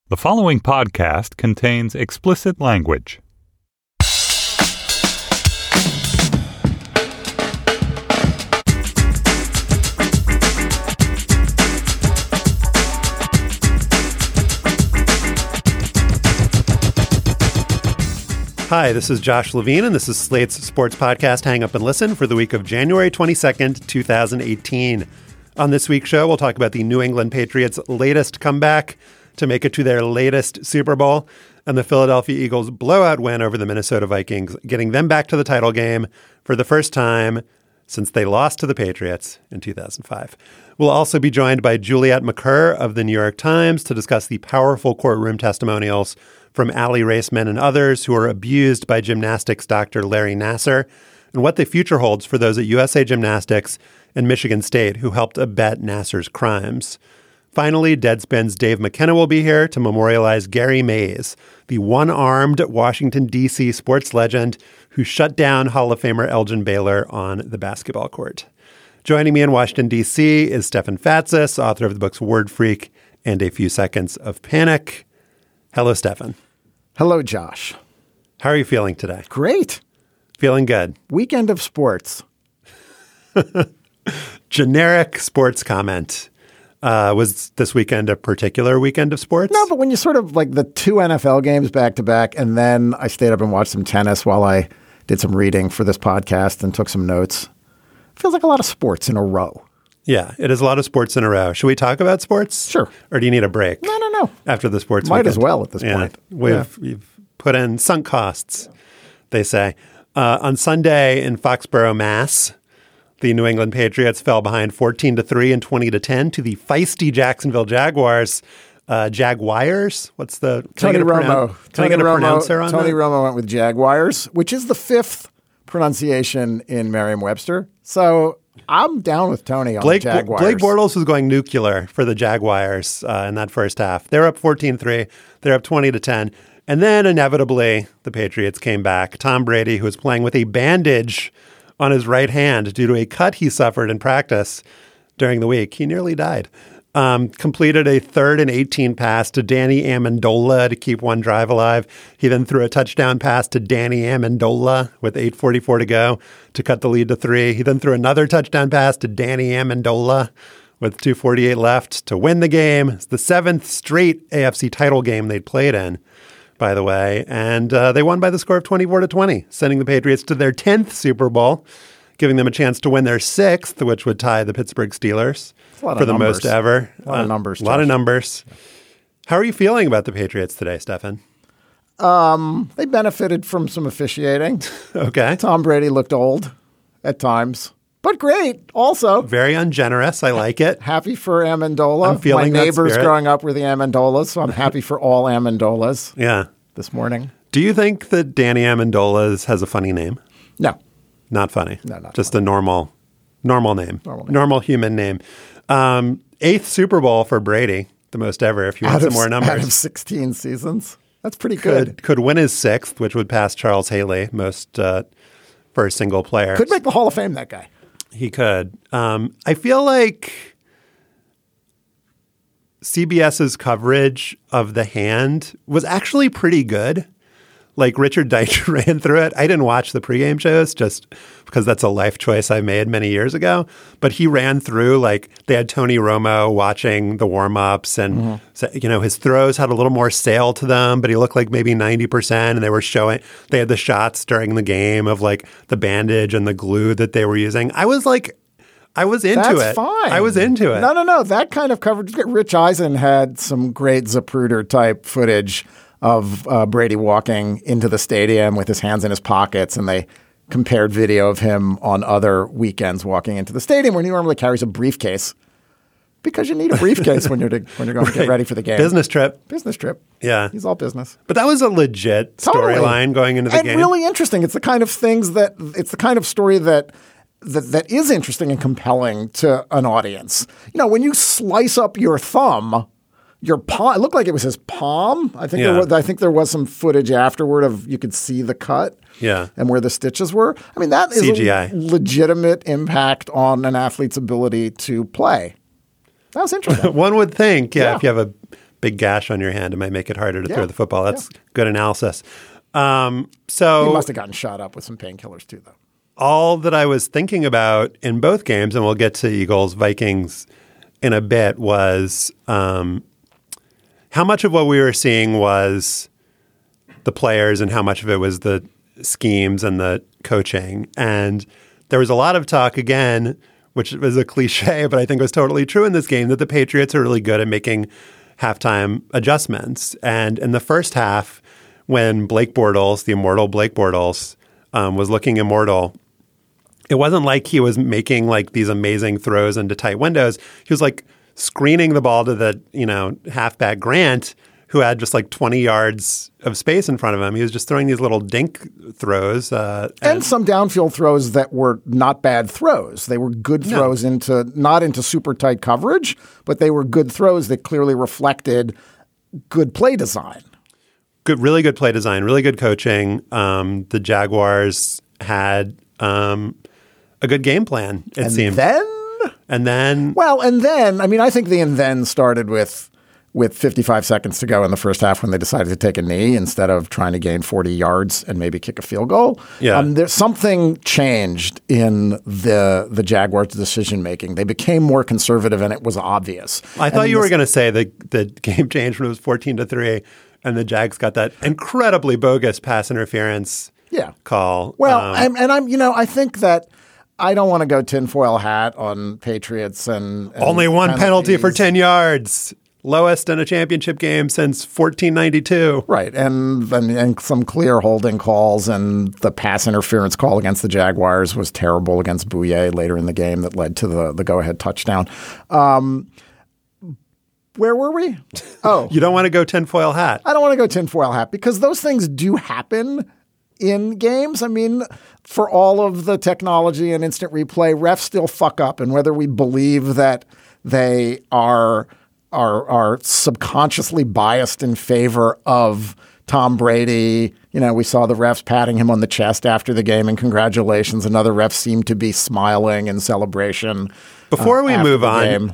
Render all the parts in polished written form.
The following podcast contains explicit language. Hi, this is Josh Levine, and this is Slate's sports podcast, Hang Up and Listen, for the week of January 22nd, 2018. On this week's show, we'll talk about the New England Patriots' latest comeback to make it to their latest Super Bowl, and the Philadelphia Eagles' blowout win over the Minnesota Vikings, getting them back to the title game for the first time since they lost to the Patriots in 2005. We'll also be joined by Juliet McCurr of the New York Times to discuss the powerful courtroom testimonials from Aly Raisman and others who were abused by gymnastics Dr. Larry Nassar, and what the future holds for those at USA Gymnastics and Michigan State who helped abet Nassar's crimes. Finally, Deadspin's Dave McKenna will be here to memorialize Gary Mays, the one-armed Washington, D.C. sports legend who shut down Hall of Famer Elgin Baylor on the basketball court. Joining me in Washington, D.C. is Stefan Fatsis, author of the books Word Freak and A Few Seconds of Panic. Hello, Stefan. Hello, Josh. How are you feeling today? Great. Feeling good. Weekend of sports. Generic sports comment. Was this weekend a particular weekend of sports? No, but when you sort of like the two NFL games back to back, and then I stayed up and watched some tennis while I did some reading for this podcast and took some notes. Feels like a lot of sports in a row. Yeah, it is a lot of sports in a row. Should we talk about sports? Sure. Or do you need a break? No. After the sports Might weekend? as well at this point. We've put in sunk costs, they say. On Sunday in Foxborough, Mass., the New England Patriots fell behind 14-3 and 20-10 to the feisty Jacksonville Jaguars. Jaguars? What's the Tony Romo? Tony Romo went with Jaguars, which is the fifth pronunciation in Merriam-Webster. So I'm down with Tony on the Jaguars. Blake Bortles was going nuclear for the Jaguars in that first half. They're up 14-3. They're up 20-10. And then inevitably, the Patriots came back. Tom Brady, who was playing with a bandage on his right hand due to a cut he suffered in practice during the week. He nearly died. Completed a 3rd and 18 pass to Danny Amendola to keep one drive alive. He then threw a touchdown pass to Danny Amendola with 8:44 to go to cut the lead to 3. He then threw another touchdown pass to Danny Amendola with 2:48 left to win the game. It's the 7th straight AFC title game they'd played in, by the way. And they won by the score of 24-20, sending the Patriots to their 10th Super Bowl, giving them a chance to win their 6th, which would tie the Pittsburgh Steelers for the most ever. A lot of numbers. A lot of numbers. How are you feeling about the Patriots today, Stefan? They benefited from some officiating. Okay. Tom Brady looked old at times, but great also. Very ungenerous. I like it. Happy for Amendola. I'm feeling My that neighbors spirit. growing up were the Amendolas, so I'm happy for all Amendolas Yeah. this morning. Do you think that Danny Amendola has a funny name? No. Not funny. No, not just funny. a normal name. Normal human name. 8th Super Bowl for Brady, the most ever. If you want some more numbers, Out of 16 seasons. That's pretty good. Could win his 6th, which would pass Charles Haley, most for a single player. Could make the Hall of Fame, that guy. He could. I feel like CBS's coverage of the hand was actually pretty good. Like Richard Deitch ran through it. I didn't watch the pregame shows just because that's a life choice I made many years ago. But he ran through, like, they had Tony Romo watching the warm-ups and, his throws had a little more sail to them, but he looked like maybe 90%. And they had the shots during the game of like the bandage and the glue that they were using. I was into it. That's fine. I was into it. No. That kind of coverage. Rich Eisen had some great Zapruder type footage of Brady walking into the stadium with his hands in his pockets, and they compared video of him on other weekends walking into the stadium where he normally carries a briefcase because you need a briefcase when you're going to get ready for the game. Business trip. Yeah. He's all business. But that was a legit storyline going into the game. And really interesting. It's the kind of story that is interesting and compelling to an audience. You know, when you slice up your thumb, your palm, it looked like it was his palm. I think there was some footage afterward of you could see the cut. Yeah. And where the stitches were. I mean, that is CGI. a legitimate impact on an athlete's ability to play. That was interesting. One would think, if you have a big gash on your hand. It might make it harder to throw the football. That's good analysis. So he must have gotten shot up with some painkillers too, though. All that I was thinking about in both games, and we'll get to Eagles Vikings in a bit, was how much of what we were seeing was the players and how much of it was the schemes and the coaching. And there was a lot of talk, again, which was a cliche, but I think was totally true in this game, that the Patriots are really good at making halftime adjustments. And in the first half, when Blake Bortles, the immortal Blake Bortles, was looking immortal, it wasn't like he was making like these amazing throws into tight windows. He was like screening the ball to the, halfback Grant, who had just like 20 yards of space in front of him. He was just throwing these little dink throws. And some downfield throws that were not bad throws. They were good throws not into super tight coverage, but they were good throws that clearly reflected good play design. Really good play design, really good coaching. The Jaguars had a good game plan, it seemed. And then? Well, I think the and then started with 55 seconds to go in the first half when they decided to take a knee instead of trying to gain 40 yards and maybe kick a field goal. Yeah. There's something changed in the Jaguars' decision-making. They became more conservative, and it was obvious. I thought you were going to say that the game changed when it was 14-3 and the Jags got that incredibly bogus pass interference call. Well, I think that I don't want to go tinfoil hat on Patriots and only one penalty for 10 yards. Lowest in a championship game since 1492. Right. And some clear holding calls, and the pass interference call against the Jaguars was terrible against Bouye later in the game that led to the go-ahead touchdown. Where were we? Oh. You don't want to go tinfoil hat. I don't want to go tinfoil hat because those things do happen in games. I mean, for all of the technology and instant replay, refs still fuck up. And whether we believe that they are subconsciously biased in favor of Tom Brady. We saw the refs patting him on the chest after the game and congratulations. Another ref seemed to be smiling in celebration. Before we move on,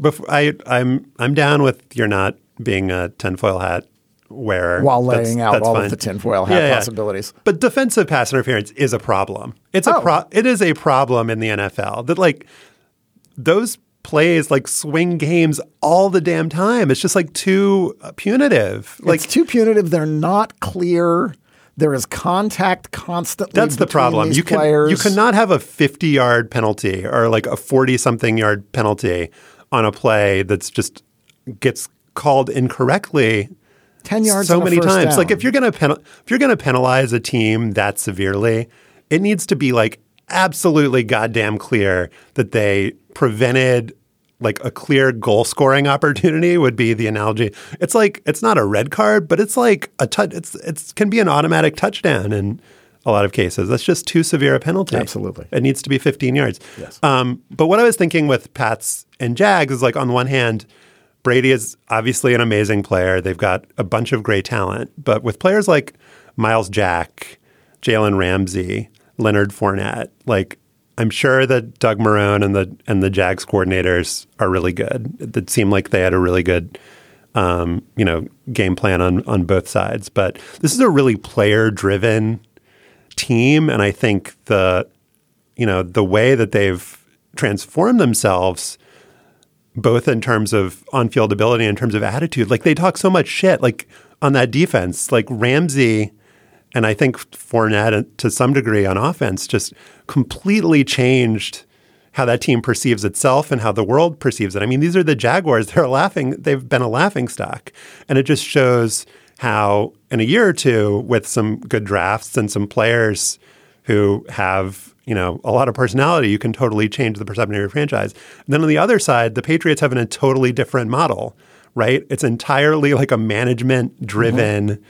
I'm down with you're not being a tinfoil hat wearer. While laying out all fine. of the tinfoil hat possibilities. But defensive pass interference is a problem. It is a problem in the NFL that like those plays like swing games all the damn time. It's just like too punitive. It's too punitive. They're not clear. There is contact constantly. That's the problem. You cannot have a 50-yard penalty or like a 40-something yard penalty on a play that's just gets called incorrectly 10 yards so many times. Down. Like if you're going to penalize a team that severely, it needs to be like absolutely goddamn clear that they prevented like a clear goal scoring opportunity would be the analogy. It's like it's not a red card, but it's like a touch. It can be an automatic touchdown in a lot of cases. That's just too severe a penalty. Absolutely, it needs to be 15 yards. Yes. But what I was thinking with Pats and Jags is like on the one hand, Brady is obviously an amazing player. They've got a bunch of great talent, but with players like Miles Jack, Jalen Ramsey, Leonard Fournette, like I'm sure that Doug Marrone and the Jags coordinators are really good. It seemed like they had a really good, game plan on both sides. But this is a really player-driven team, and I think the way that they've transformed themselves, both in terms of on-field ability and in terms of attitude, like they talk so much shit, like on that defense, like Ramsey. And I think Fournette, to some degree on offense, just completely changed how that team perceives itself and how the world perceives it. I mean, these are the Jaguars. They've been a laughingstock. And it just shows how in a year or two, with some good drafts and some players who have, a lot of personality, you can totally change the perception of your franchise. And then on the other side, the Patriots have a totally different model, right? It's entirely like a management-driven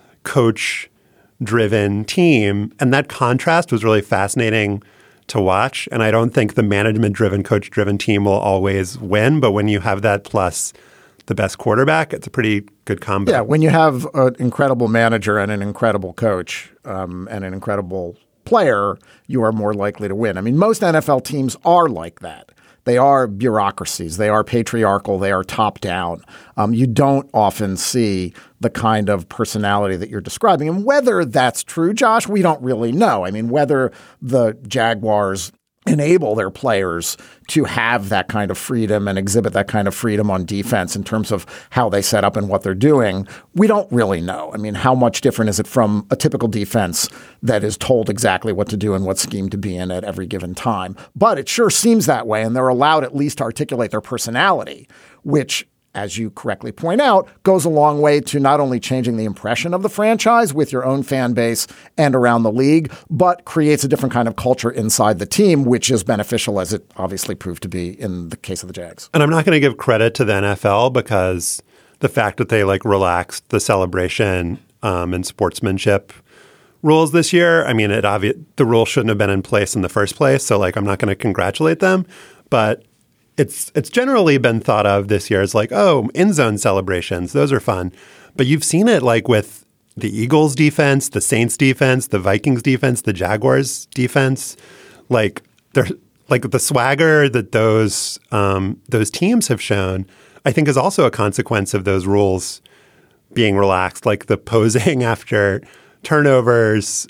coach-driven team. And that contrast was really fascinating to watch. And I don't think the management-driven, coach-driven team will always win. But when you have that plus the best quarterback, it's a pretty good combo. Yeah, when you have an incredible manager and an incredible coach and an incredible player, you are more likely to win. I mean, most NFL teams are like that. They are bureaucracies. They are patriarchal. They are top down. You don't often see the kind of personality that you're describing. And whether that's true, Josh, we don't really know. I mean, whether the Jaguars enable their players to have that kind of freedom and exhibit that kind of freedom on defense in terms of how they set up and what they're doing, we don't really know. I mean, how much different is it from a typical defense that is told exactly what to do and what scheme to be in at every given time? But it sure seems that way, and they're allowed at least to articulate their personality, which, as you correctly point out, goes a long way to not only changing the impression of the franchise with your own fan base and around the league, but creates a different kind of culture inside the team, which is beneficial, as it obviously proved to be in the case of the Jags. And I'm not going to give credit to the NFL because the fact that they relaxed the celebration and sportsmanship rules this year, I mean, the rule shouldn't have been in place in the first place. So I'm not going to congratulate them, but It's generally been thought of this year as end zone celebrations. Those are fun. But you've seen it with the Eagles defense, the Saints defense, the Vikings defense, the Jaguars defense. They're the swagger that those teams have shown, I think, is also a consequence of those rules being relaxed, like the posing after turnovers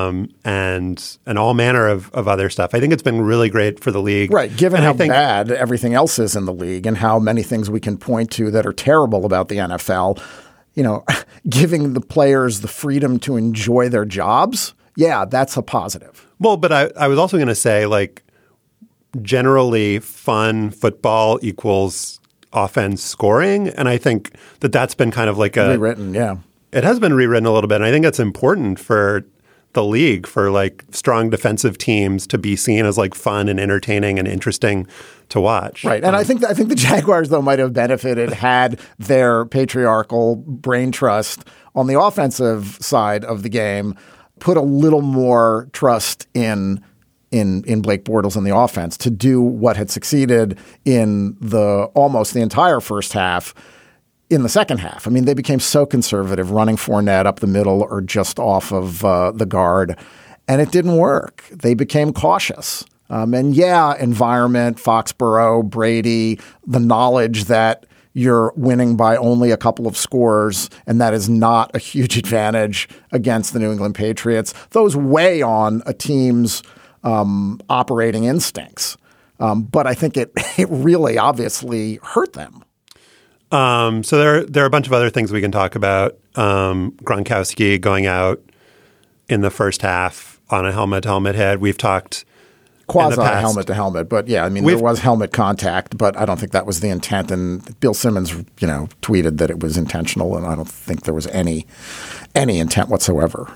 and all manner of other stuff. I think it's been really great for the league. Right, given how bad everything else is in the league and how many things we can point to that are terrible about the NFL, giving the players the freedom to enjoy their jobs, yeah, that's a positive. Well, but I was also going to say, generally fun football equals offense scoring. And I think that that's been kind of rewritten, yeah. It has been rewritten a little bit, and I think it's important for the league for strong defensive teams to be seen as fun and entertaining and interesting to watch. Right, and I think the Jaguars though might have benefited had their patriarchal brain trust on the offensive side of the game put a little more trust in Blake Bortles and the offense to do what had succeeded in almost the entire first half. In the second half, I mean, they became so conservative, running Fournette up the middle or just off of the guard, and it didn't work. They became cautious. Environment, Foxborough, Brady, the knowledge that you're winning by only a couple of scores, and that is not a huge advantage against the New England Patriots. Those weigh on a team's operating instincts. But I think it really obviously hurt them. So there are a bunch of other things we can talk about. Gronkowski going out in the first half on a helmet-to-helmet hit. We've talked quasi helmet-to-helmet, but yeah, I mean, there was helmet contact, but I don't think that was the intent. And Bill Simmons, tweeted that it was intentional, and I don't think there was any intent whatsoever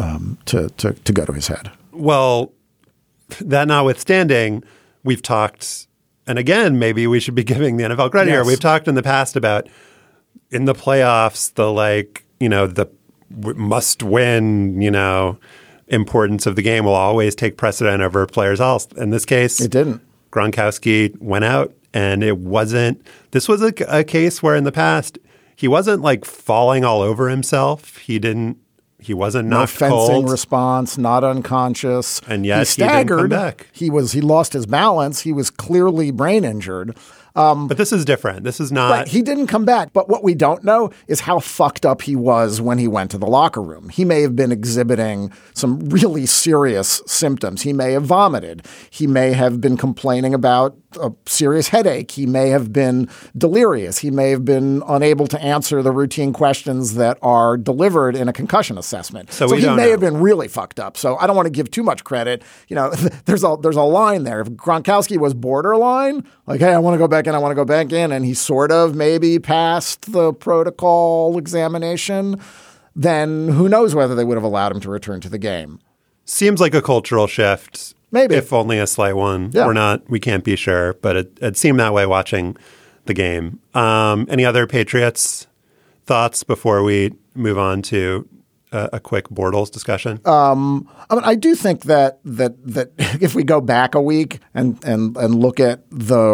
to go to his head. Well, that notwithstanding, we've talked. And again, maybe we should be giving the NFL credit here. We've talked in the past about in the playoffs, the must win, importance of the game will always take precedent over players' health. In this case, it didn't. Gronkowski went out, and this was a case where in the past, he wasn't falling all over himself. He wasn't knocked cold. No fencing response, not unconscious. And yet he staggered. He didn't come back. He lost his balance. He was clearly brain injured. But this is different. This is not. Right. He didn't come back. But what we don't know is how fucked up he was when he went to the locker room. He may have been exhibiting some really serious symptoms. He may have vomited. He may have been complaining about a serious headache. He may have been delirious. He may have been unable to answer the routine questions that are delivered in a concussion assessment. So he may have been really fucked up. So I don't want to give too much credit. There's a line there. If Gronkowski was borderline, hey, I want to go back in, and he sort of maybe passed the protocol examination, then who knows whether they would have allowed him to return to the game. Seems like a cultural shift. Maybe. If only a slight one. Yeah. We can't be sure, but it seemed that way watching the game. Any other Patriots thoughts before we move on to a quick Bortles discussion? I do think that if we go back a week and look at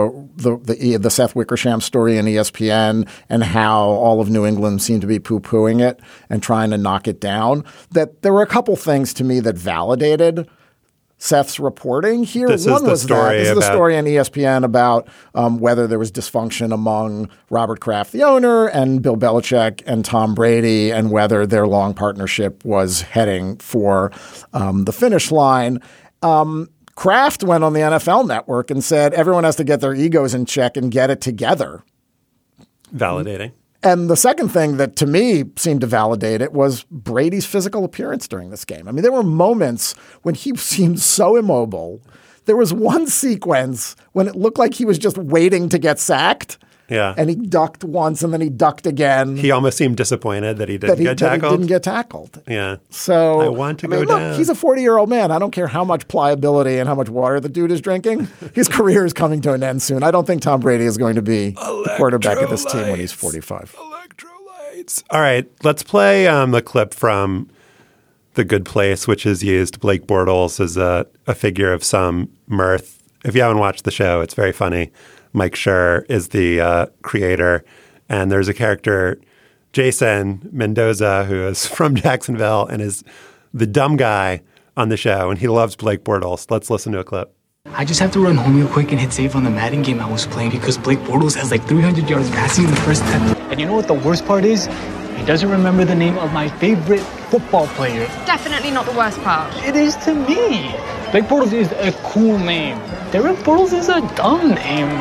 the Seth Wickersham story in ESPN and how all of New England seemed to be poo-pooing it and trying to knock it down, that there were a couple things to me that validated Seth's reporting here. This is the story on ESPN about whether there was dysfunction among Robert Kraft, the owner, and Bill Belichick and Tom Brady, and whether their long partnership was heading for the finish line. Kraft went on the NFL Network and said everyone has to get their egos in check and get it together. Validating. And the second thing that to me seemed to validate it was Brady's physical appearance during this game. I mean, there were moments when he seemed so immobile. There was one sequence when it looked like he was just waiting to get sacked. Yeah. And he ducked once and then he ducked again. He almost seemed disappointed that he didn't get tackled. That he didn't get tackled. Yeah. So I want to go down. Look, he's a 40-year-old man. I don't care how much pliability and how much water the dude is drinking. His career is coming to an end soon. I don't think Tom Brady is going to be the quarterback of this team when he's 45. Electrolytes. All right. Let's play the clip from The Good Place, which has used Blake Bortles as a figure of some mirth. If you haven't watched the show, it's very funny. Mike Schur is the creator, and there's a character, Jason Mendoza, who is from Jacksonville and is the dumb guy on the show, and he loves Blake Bortles. Let's listen to a clip. I just have to run home real quick and hit save on the Madden game I was playing because Blake Bortles has like 300 yards passing in the first 10. And you know what the worst part is? He doesn't remember the name of my favorite football player. Definitely not the worst part. It is to me. Blake Bortles is a cool name. Derek Bortles is a dumb name.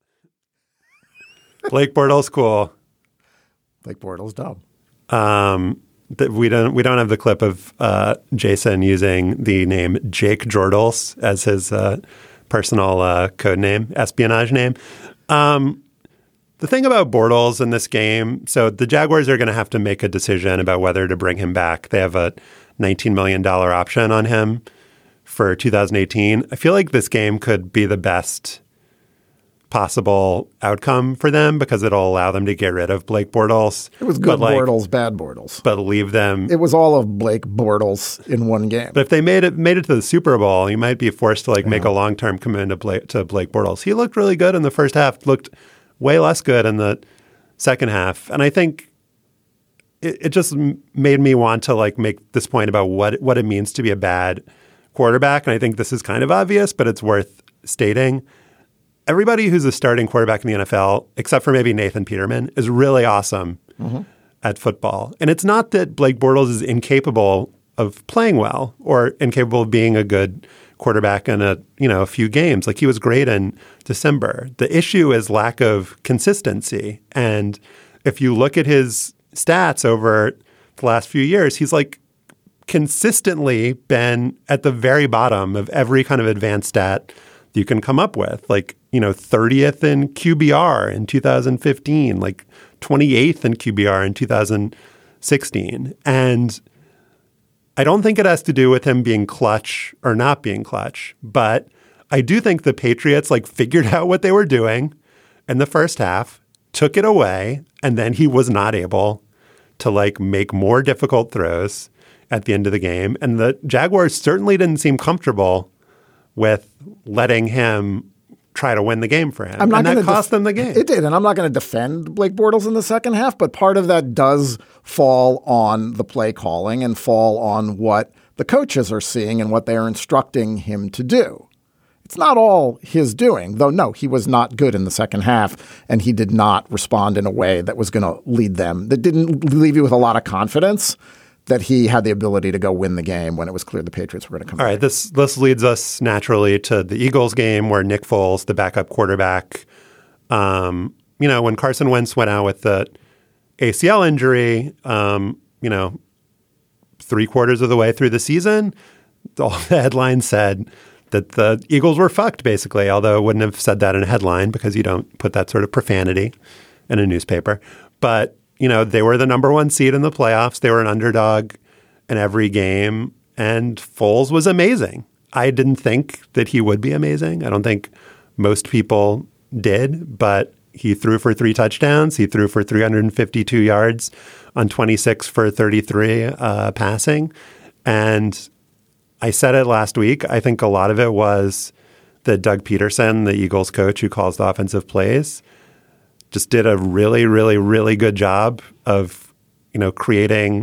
Blake Bortles, cool. Blake Bortles, dumb. We don't have the clip of Jason using the name Jake Jordals as his personal code name, espionage name. The thing about Bortles in this game, so the Jaguars are going to have to make a decision about whether to bring him back. They have a $19 million option on him for 2018. I feel like this game could be the best possible outcome for them because it'll allow them to get rid of Blake Bortles. It was good Bortles, bad Bortles. But leave them. It was all of Blake Bortles in one game. But if they made it to the Super Bowl, you might be forced to make a long-term commitment to Blake Bortles. He looked really good in the first half, looked way less good in the second half. And I think it just made me want to make this point about what it means to be a bad quarterback. And I think this is kind of obvious, but it's worth stating. Everybody who's a starting quarterback in the NFL, except for maybe Nathan Peterman, is really awesome at football. And it's not that Blake Bortles is incapable of playing well or incapable of being a good quarterback in a few games. Like, he was great in December. The issue is lack of consistency. And if you look at his stats over the last few years, he's consistently been at the very bottom of every kind of advanced stat you can come up with, 30th in QBR in 2015, 28th in QBR in 2016. And I don't think it has to do with him being clutch or not being clutch, but I do think the Patriots figured out what they were doing in the first half, took it away, and then he was not able to make more difficult throws at the end of the game. And the Jaguars certainly didn't seem comfortable with letting him try to win the game for him. And that cost them the game. It did. And I'm not going to defend Blake Bortles in the second half, but part of that does fall on the play calling and fall on what the coaches are seeing and what they are instructing him to do. It's not all his doing, though. No, he was not good in the second half, and he did not respond in a way that was going to lead them, that didn't leave you with a lot of confidence that he had the ability to go win the game when it was clear the Patriots were going to come back. All right, this leads us naturally to the Eagles game where Nick Foles, the backup quarterback, when Carson Wentz went out with the ACL injury, 3/4 of the way through the season, all the headlines said that the Eagles were fucked, basically, although I wouldn't have said that in a headline because you don't put that sort of profanity in a newspaper. But they were the number one seed in the playoffs. They were an underdog in every game. And Foles was amazing. I didn't think that he would be amazing. I don't think most people did. But he threw for 3 touchdowns. He threw for 352 yards on 26 for 33 passing. And I said it last week. I think a lot of it was that Doug Peterson, the Eagles coach who calls the offensive plays, just did a really, really, really good job of, creating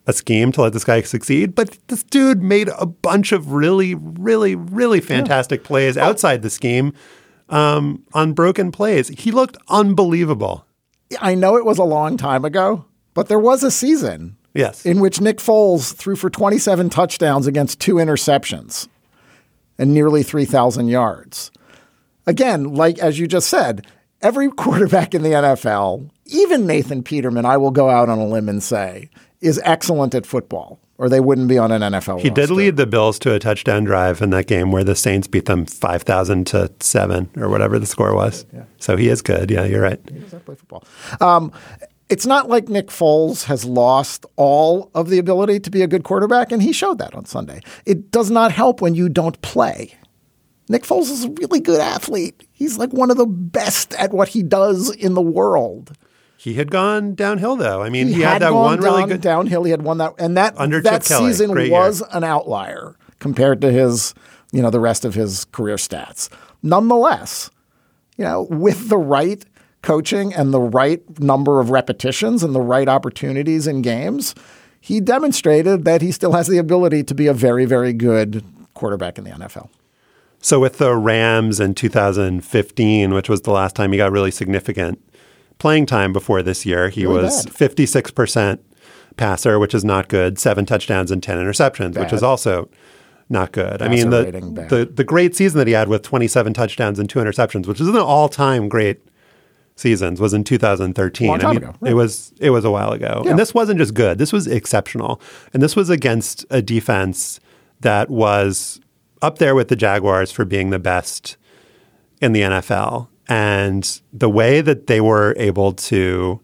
a scheme to let this guy succeed. But this dude made a bunch of really, really, really fantastic plays outside the scheme on broken plays. He looked unbelievable. I know it was a long time ago, but there was a season in which Nick Foles threw for 27 touchdowns against 2 interceptions and nearly 3,000 yards. Again, like as you just said, every quarterback in the NFL, even Nathan Peterman, I will go out on a limb and say, is excellent at football, or they wouldn't be on an NFL He roster. did lead the Bills to a touchdown drive in that game where the Saints beat them 5,000-7 or whatever the score was. Yeah. So he is good. Yeah, you're right. He does play football. It's not like Nick Foles has lost all of the ability to be a good quarterback, and he showed that on Sunday. It does not help when you don't play. Nick Foles is a really good athlete. He's like one of the best at what he does in the world. He had gone downhill, though. I mean, he had that one really good downhill. He had won that, and that under that Chip Kelly. Season Great was year. an outlier compared to his, the rest of his career stats. Nonetheless, with the right coaching and the right number of repetitions and the right opportunities in games, he demonstrated that he still has the ability to be a very, very good quarterback in the NFL. So with the Rams in 2015, which was the last time he got really significant playing time before this year, he really was 56% passer, which is not good, 7 touchdowns and 10 interceptions, which is also not good. I mean, the great season that he had with 27 touchdowns and 2 interceptions, which is an all-time great seasons, was in 2013. Long time ago, right. It was a while ago. Yeah. And this wasn't just good. This was exceptional. And this was against a defense that was up there with the Jaguars for being the best in the NFL. And the way that they were able to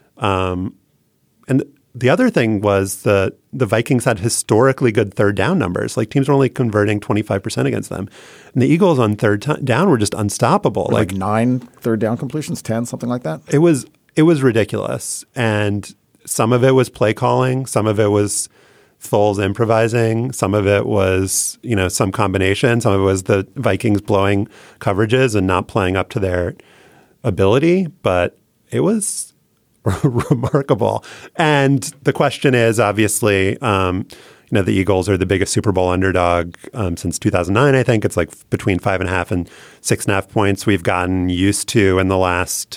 and the other thing was the Vikings had historically good third down numbers. Like teams were only converting 25% against them. And the Eagles on third down were just unstoppable. Like 9 third down completions, 10, something like that? It was ridiculous. And some of it was play calling. Some of it was Foles improvising. Some of it was, some combination. Some of it was the Vikings blowing coverages and not playing up to their ability. But it was remarkable. And the question is, obviously, the Eagles are the biggest Super Bowl underdog since 2009. I think it's like between 5.5 and 6.5 points. We've gotten used to in the last,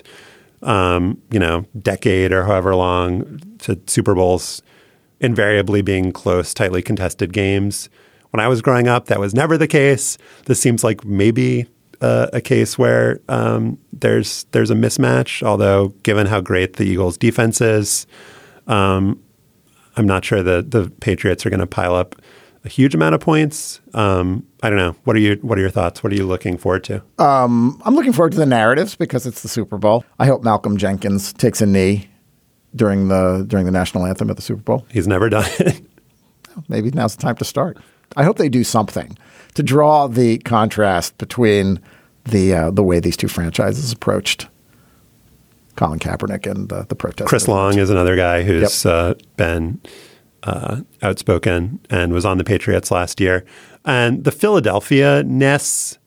decade or however long to Super Bowls invariably being close, tightly contested games. When I was growing up, that was never the case. This seems like maybe a case where there's a mismatch, although given how great the Eagles' defense is, I'm not sure that the Patriots are going to pile up a huge amount of points. I don't know. What are your thoughts? What are you looking forward to? I'm looking forward to the narratives because it's the Super Bowl. I hope Malcolm Jenkins takes a knee during the national anthem at the Super Bowl. He's never done it. Maybe now's the time to start. I hope they do something to draw the contrast between the way these two franchises approached Colin Kaepernick and the protest. Chris Long is another guy who's been outspoken and was on the Patriots last year. And the Philadelphia-ness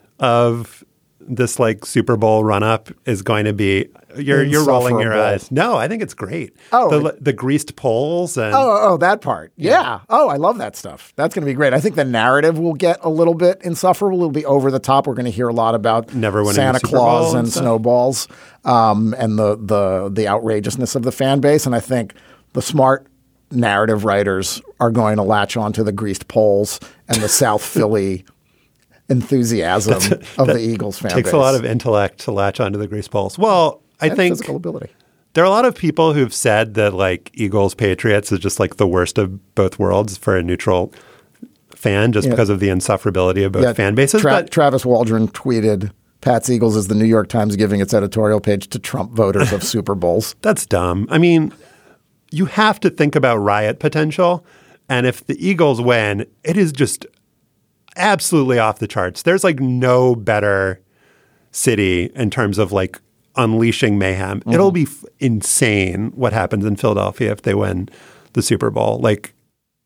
of this like Super Bowl run-up is going to be you're rolling your eyes. No, I think it's great. Oh, the greased poles and that part. Yeah. Oh, I love that stuff. That's going to be great. I think the narrative will get a little bit insufferable. It'll be over the top. We're going to hear a lot about never winning Santa the Super Claus Bowl and snowballs, and the outrageousness of the fan base. And I think the smart narrative writers are going to latch onto the greased poles and the South Philly enthusiasm of the Eagles fan base. Takes a lot of intellect to latch onto the grease poles. Well, I think physical ability. There are a lot of people who've said that like Eagles Patriots is just like the worst of both worlds for a neutral fan, just because of the insufferability of both fan bases. Travis Waldron tweeted, "Pat's Eagles is the New York Times giving its editorial page to Trump voters of Super Bowls." That's dumb. I mean, you have to think about riot potential, and if the Eagles win, it is just absolutely off the charts. There's like no better city in terms of like unleashing mayhem. Mm-hmm. It'll be insane what happens in Philadelphia if they win the Super Bowl. Like,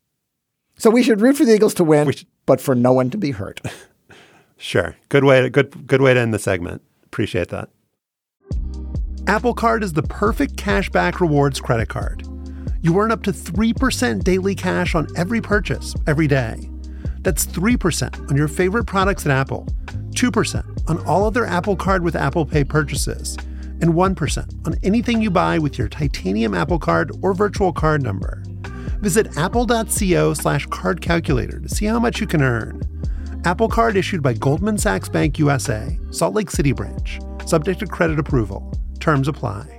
so we should root for the Eagles to win, but for no one to be hurt. Sure. Good way to end the segment. Appreciate that. Apple Card is the perfect cashback rewards credit card. You earn up to 3% daily cash on every purchase every day. That's 3% on your favorite products at Apple, 2% on all other Apple Card with Apple Pay purchases, and 1% on anything you buy with your titanium Apple Card or virtual card number. Visit apple.co/card calculator to see how much you can earn. Apple Card issued by Goldman Sachs Bank USA, Salt Lake City branch. Subject to credit approval. Terms apply.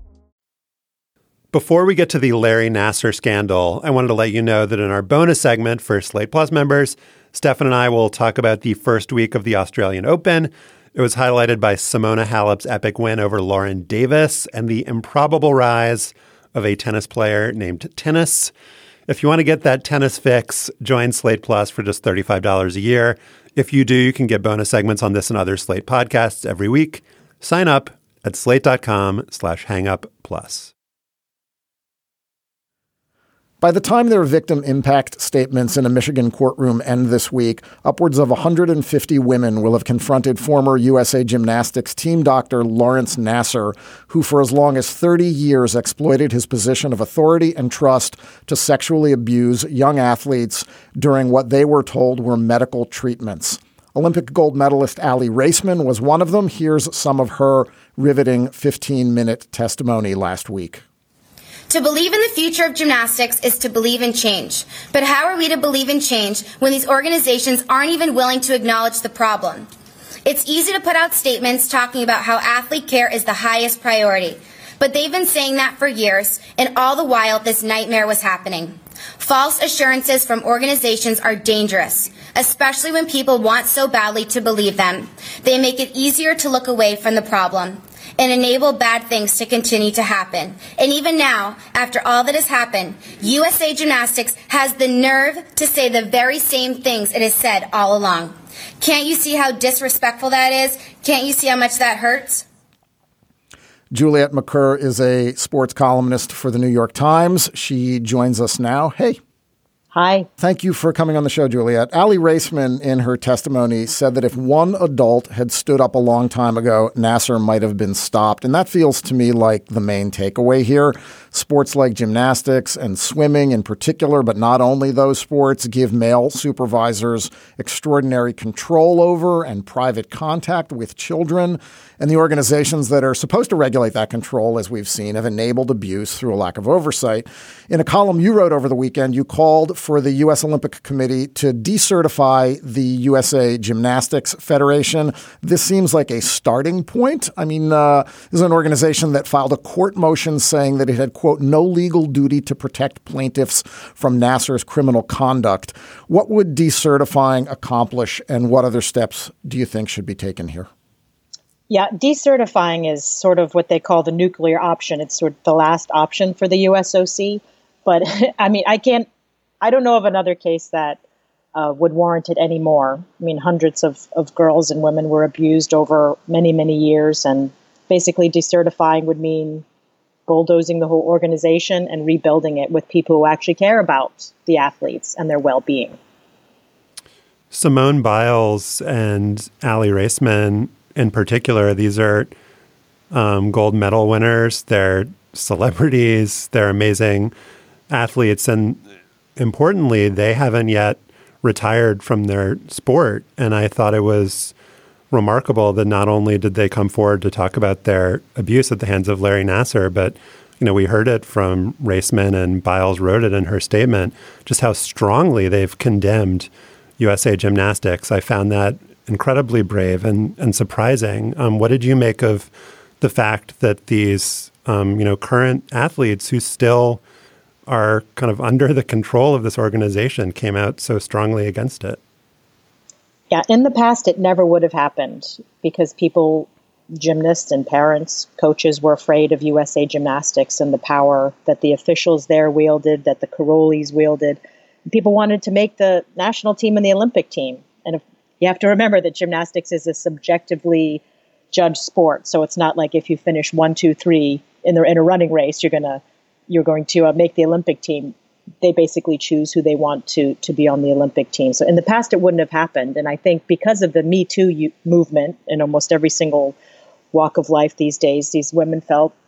Before we get to the Larry Nassar scandal, I wanted to let you know that in our bonus segment for Slate Plus members, Stefan and I will talk about the first week of the Australian Open. It was highlighted by Simona Halep's epic win over Lauren Davis and the improbable rise of a tennis player named Tennis. If you want to get that tennis fix, join Slate Plus for just $35 a year. If you do, you can get bonus segments on this and other Slate podcasts every week. Sign up at slate.com/hangupplus. By the time their victim impact statements in a Michigan courtroom end this week, upwards of 150 women will have confronted former USA Gymnastics team doctor Lawrence Nassar, who for as long as 30 years exploited his position of authority and trust to sexually abuse young athletes during what they were told were medical treatments. Olympic gold medalist Aly Raisman was one of them. Here's some of her riveting 15-minute testimony last week. To believe in the future of gymnastics is to believe in change. But how are we to believe in change when these organizations aren't even willing to acknowledge the problem? It's easy to put out statements talking about how athlete care is the highest priority. But they've been saying that for years, and all the while this nightmare was happening. False assurances from organizations are dangerous, especially when people want so badly to believe them. They make it easier to look away from the problem and enable bad things to continue to happen. And even now, after all that has happened, USA Gymnastics has the nerve to say the very same things it has said all along. Can't you see how disrespectful that is? Can't you see how much that hurts? Juliet McCurr is a sports columnist for the New York Times. She joins us now. Hey. Hi. Thank you for coming on the show, Juliet. Aly Raisman, in her testimony, said that if one adult had stood up a long time ago, Nassar might have been stopped. And that feels to me like the main takeaway here. Sports like gymnastics and swimming in particular, but not only those sports, give male supervisors extraordinary control over and private contact with children. And the organizations that are supposed to regulate that control, as we've seen, have enabled abuse through a lack of oversight. In a column you wrote over the weekend, you called for the U.S. Olympic Committee to decertify the USA Gymnastics Federation. This seems like a starting point. I mean, this is an organization that filed a court motion saying that it had, quote, no legal duty to protect plaintiffs from Nassar's criminal conduct. What would decertifying accomplish, and what other steps do you think should be taken here? Yeah, decertifying is sort of what they call the nuclear option. It's sort of the last option for the USOC. But I mean, I don't know of another case that would warrant it anymore. I mean, hundreds of girls and women were abused over many, many years. And basically decertifying would mean bulldozing the whole organization and rebuilding it with people who actually care about the athletes and their well-being. Simone Biles and Aly Raisman in particular, these are gold medal winners. They're celebrities. They're amazing athletes. And importantly, they haven't yet retired from their sport. And I thought it was remarkable that not only did they come forward to talk about their abuse at the hands of Larry Nassar, but we heard it from Raisman, and Biles wrote it in her statement, just how strongly they've condemned USA Gymnastics. I found that incredibly brave and surprising. What did you make of the fact that these, current athletes who still are kind of under the control of this organization came out so strongly against it? Yeah, in the past, it never would have happened because people, gymnasts and parents, coaches were afraid of USA Gymnastics and the power that the officials there wielded, that the Karolyis wielded. People wanted to make the national team and the Olympic team. And you have to remember that gymnastics is a subjectively judged sport. So it's not like if you finish 1, 2, 3 in a running race, you're going to make the Olympic team. They basically choose who they want to be on the Olympic team. So in the past, it wouldn't have happened. And I think because of the Me Too movement in almost every single walk of life these days, these women felt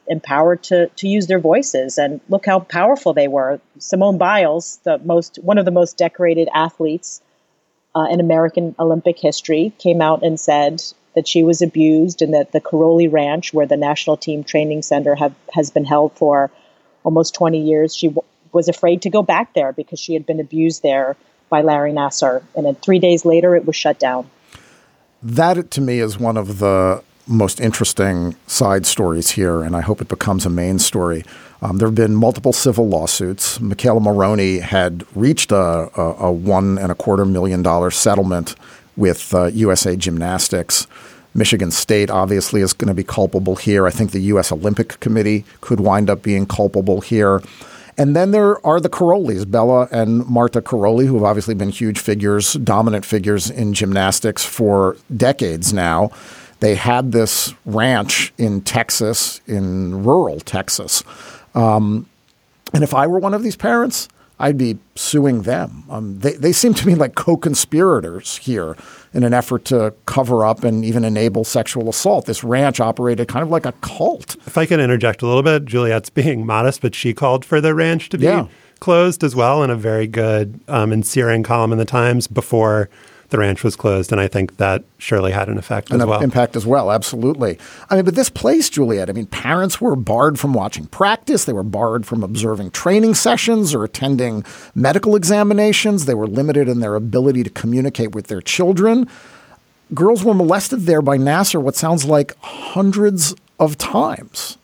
empowered to use their voices. And look how powerful they were. Simone Biles, one of the most decorated athletes in American Olympic history, came out and said that she was abused and that the Karolyi Ranch, where the national team training center has been held for almost 20 years, she was afraid to go back there because she had been abused there by Larry Nassar. And then 3 days later, it was shut down. That, to me, is one of the most interesting side stories here, and I hope it becomes a main story. There have been multiple civil lawsuits. Michaela Maroney had reached a $1.25 million settlement with USA Gymnastics. Michigan State obviously is going to be culpable here. I think the U.S. Olympic Committee could wind up being culpable here. And then there are the Karolyis, Bella and Marta Karolyi, who have obviously been huge figures, dominant figures in gymnastics for decades now. They had this ranch in Texas, in rural Texas. And if I were one of these parents, I'd be suing them. They seem to me like co-conspirators here in an effort to cover up and even enable sexual assault. This ranch operated kind of like a cult. If I could interject a little bit, Juliet's being modest, but she called for the ranch to be closed as well in a very good and searing column in the Times before the ranch was closed. And I think that surely had an effect as well. Impact as well. Absolutely. I mean, but this place, Juliet, I mean, parents were barred from watching practice. They were barred from observing training sessions or attending medical examinations. They were limited in their ability to communicate with their children. Girls were molested there by Nassar, what sounds like hundreds of times.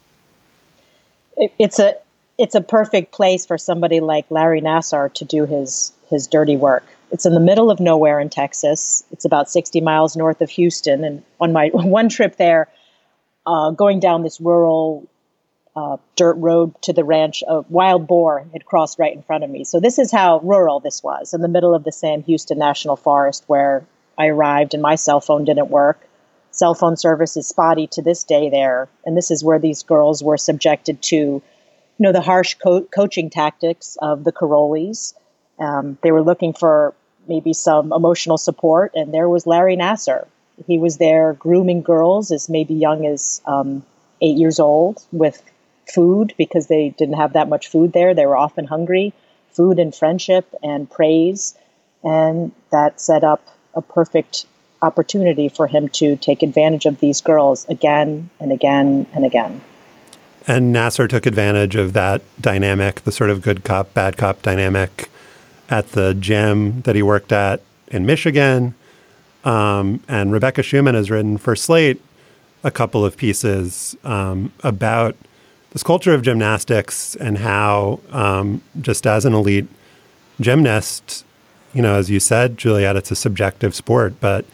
It's a perfect place for somebody like Larry Nassar to do his dirty work. It's in the middle of nowhere in Texas. It's about 60 miles north of Houston. And on my one trip there, going down this rural dirt road to the ranch, a wild boar had crossed right in front of me. So this is how rural this was, in the middle of the Sam Houston National Forest, where I arrived and my cell phone didn't work. Cell phone service is spotty to this day there. And this is where these girls were subjected to, the harsh coaching tactics of the Karolyis. They were looking for maybe some emotional support, and there was Larry Nassar. He was there grooming girls as maybe young as 8 years old with food, because they didn't have that much food there. They were often hungry, food and friendship and praise, and that set up a perfect opportunity for him to take advantage of these girls again and again and again. And Nassar took advantage of that dynamic, the sort of good cop, bad cop dynamic at the gym that he worked at in Michigan. And Rebecca Schuman has written for Slate a couple of pieces about this culture of gymnastics and how just as an elite gymnast, as you said, Juliet, it's a subjective sport, but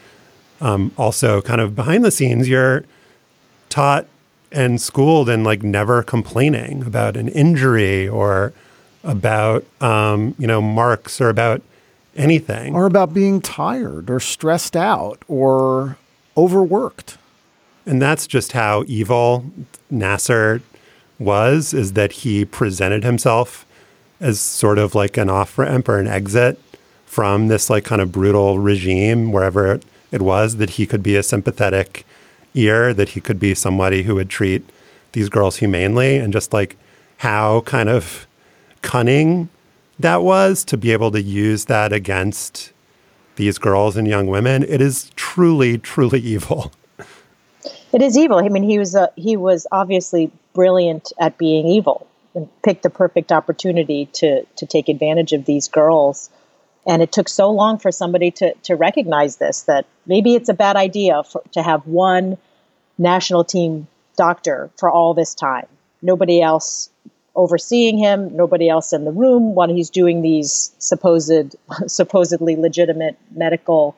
also kind of behind the scenes, you're taught and schooled in never complaining about an injury or about, marks or about anything. Or about being tired or stressed out or overworked. And that's just how evil Nassar was, is that he presented himself as sort of like an off-ramp or an exit from this kind of brutal regime, wherever it was, that he could be a sympathetic ear, that he could be somebody who would treat these girls humanely, and just how kind of cunning that was to be able to use that against these girls and young women. It is truly, truly evil. It is evil. I mean, he was obviously brilliant at being evil and picked the perfect opportunity to take advantage of these girls. And it took so long for somebody to recognize this, that maybe it's a bad idea to have one national team doctor for all this time. Nobody else overseeing him, nobody else in the room when he's doing these supposedly legitimate medical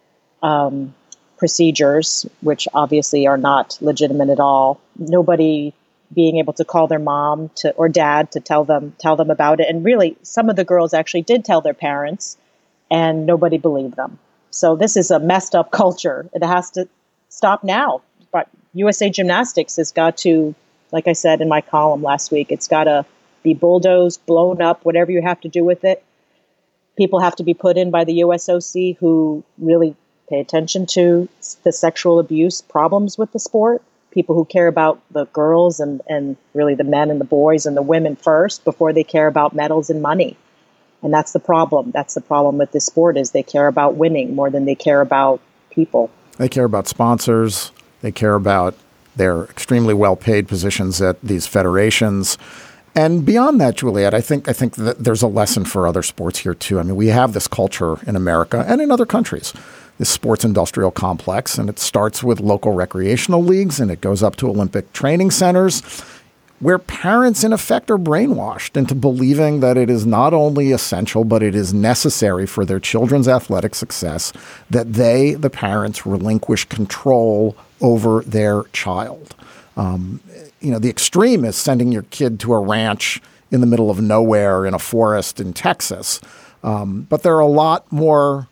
procedures, which obviously are not legitimate at all. Nobody being able to call their mom or dad to tell them about it. And really, some of the girls actually did tell their parents, and nobody believed them. So this is a messed up culture. It has to stop now. But USA Gymnastics has got to, like I said in my column last week, it's got to be bulldozed, blown up, whatever you have to do with it. People have to be put in by the USOC who really pay attention to the sexual abuse problems with the sport. people who care about the girls and really the men and the boys and the women first before they care about medals and money. And that's the problem. That's the problem with this sport is they care about winning more than they care about people. They care about sponsors. They care about their extremely well-paid positions at these federations. And beyond that, Juliet, I think that there's a lesson for other sports here, too. I mean, we have this culture in America and in other countries, this sports industrial complex, and it starts with local recreational leagues and it goes up to Olympic training centers where parents, in effect, are brainwashed into believing that it is not only essential, but it is necessary for their children's athletic success that they, the parents, relinquish control over their child. The extreme is sending your kid to a ranch in the middle of nowhere in a forest in Texas. But there are a lot more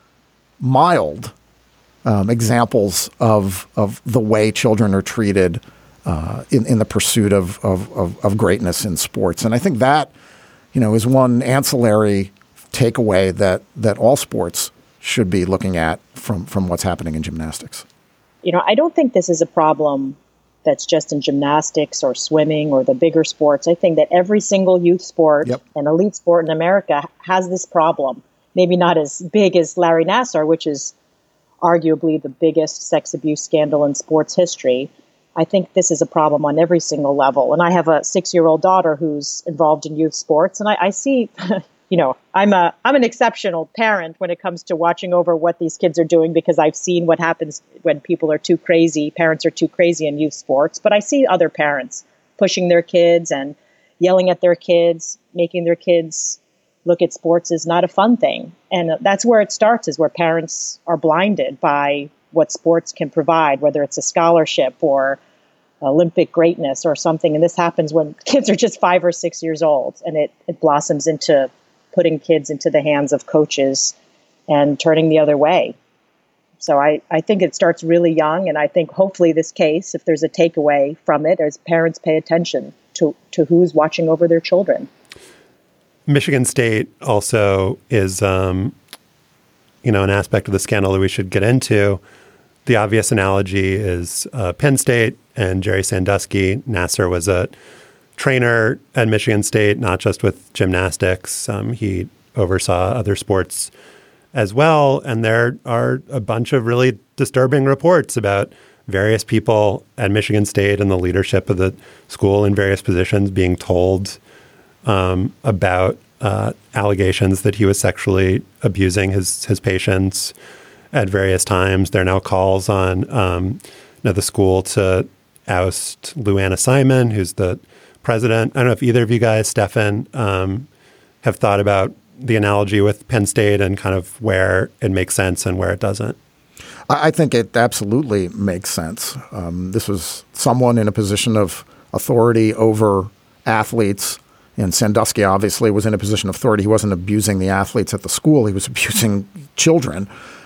mild examples of the way children are treated in the pursuit of greatness in sports. And I think that, is one ancillary takeaway that all sports should be looking at from what's happening in gymnastics. I don't think this is a problem that's just in gymnastics or swimming or the bigger sports. I think that every single youth sport and elite sport in America has this problem. Maybe not as big as Larry Nassar, which is arguably the biggest sex abuse scandal in sports history. I think this is a problem on every single level. And I have a 6-year-old daughter who's involved in youth sports. And I see, I'm an exceptional parent when it comes to watching over what these kids are doing because I've seen what happens when people are too crazy, parents are too crazy in youth sports. But I see other parents pushing their kids and yelling at their kids, making their kids look at sports as not a fun thing. And that's where it starts, is where parents are blinded by what sports can provide, whether it's a scholarship or Olympic greatness or something. And this happens when kids are just 5 or 6 years old, and it blossoms into putting kids into the hands of coaches and turning the other way. So I think it starts really young. And I think hopefully this case, if there's a takeaway from it, as parents pay attention to who's watching over their children. Michigan State also is, an aspect of the scandal that we should get into. The obvious analogy is Penn State and Jerry Sandusky. Nassar was a trainer at Michigan State, not just with gymnastics. He oversaw other sports as well. And there are a bunch of really disturbing reports about various people at Michigan State and the leadership of the school in various positions being told about allegations that he was sexually abusing his patients at various times. There are now calls on the school to oust Lou Anna Simon, who's the president. I don't know if either of you guys, Stefan, have thought about the analogy with Penn State and kind of where it makes sense and where it doesn't. I think it absolutely makes sense. This was someone in a position of authority over athletes. And Sandusky obviously was in a position of authority. He wasn't abusing the athletes at the school. He was abusing children.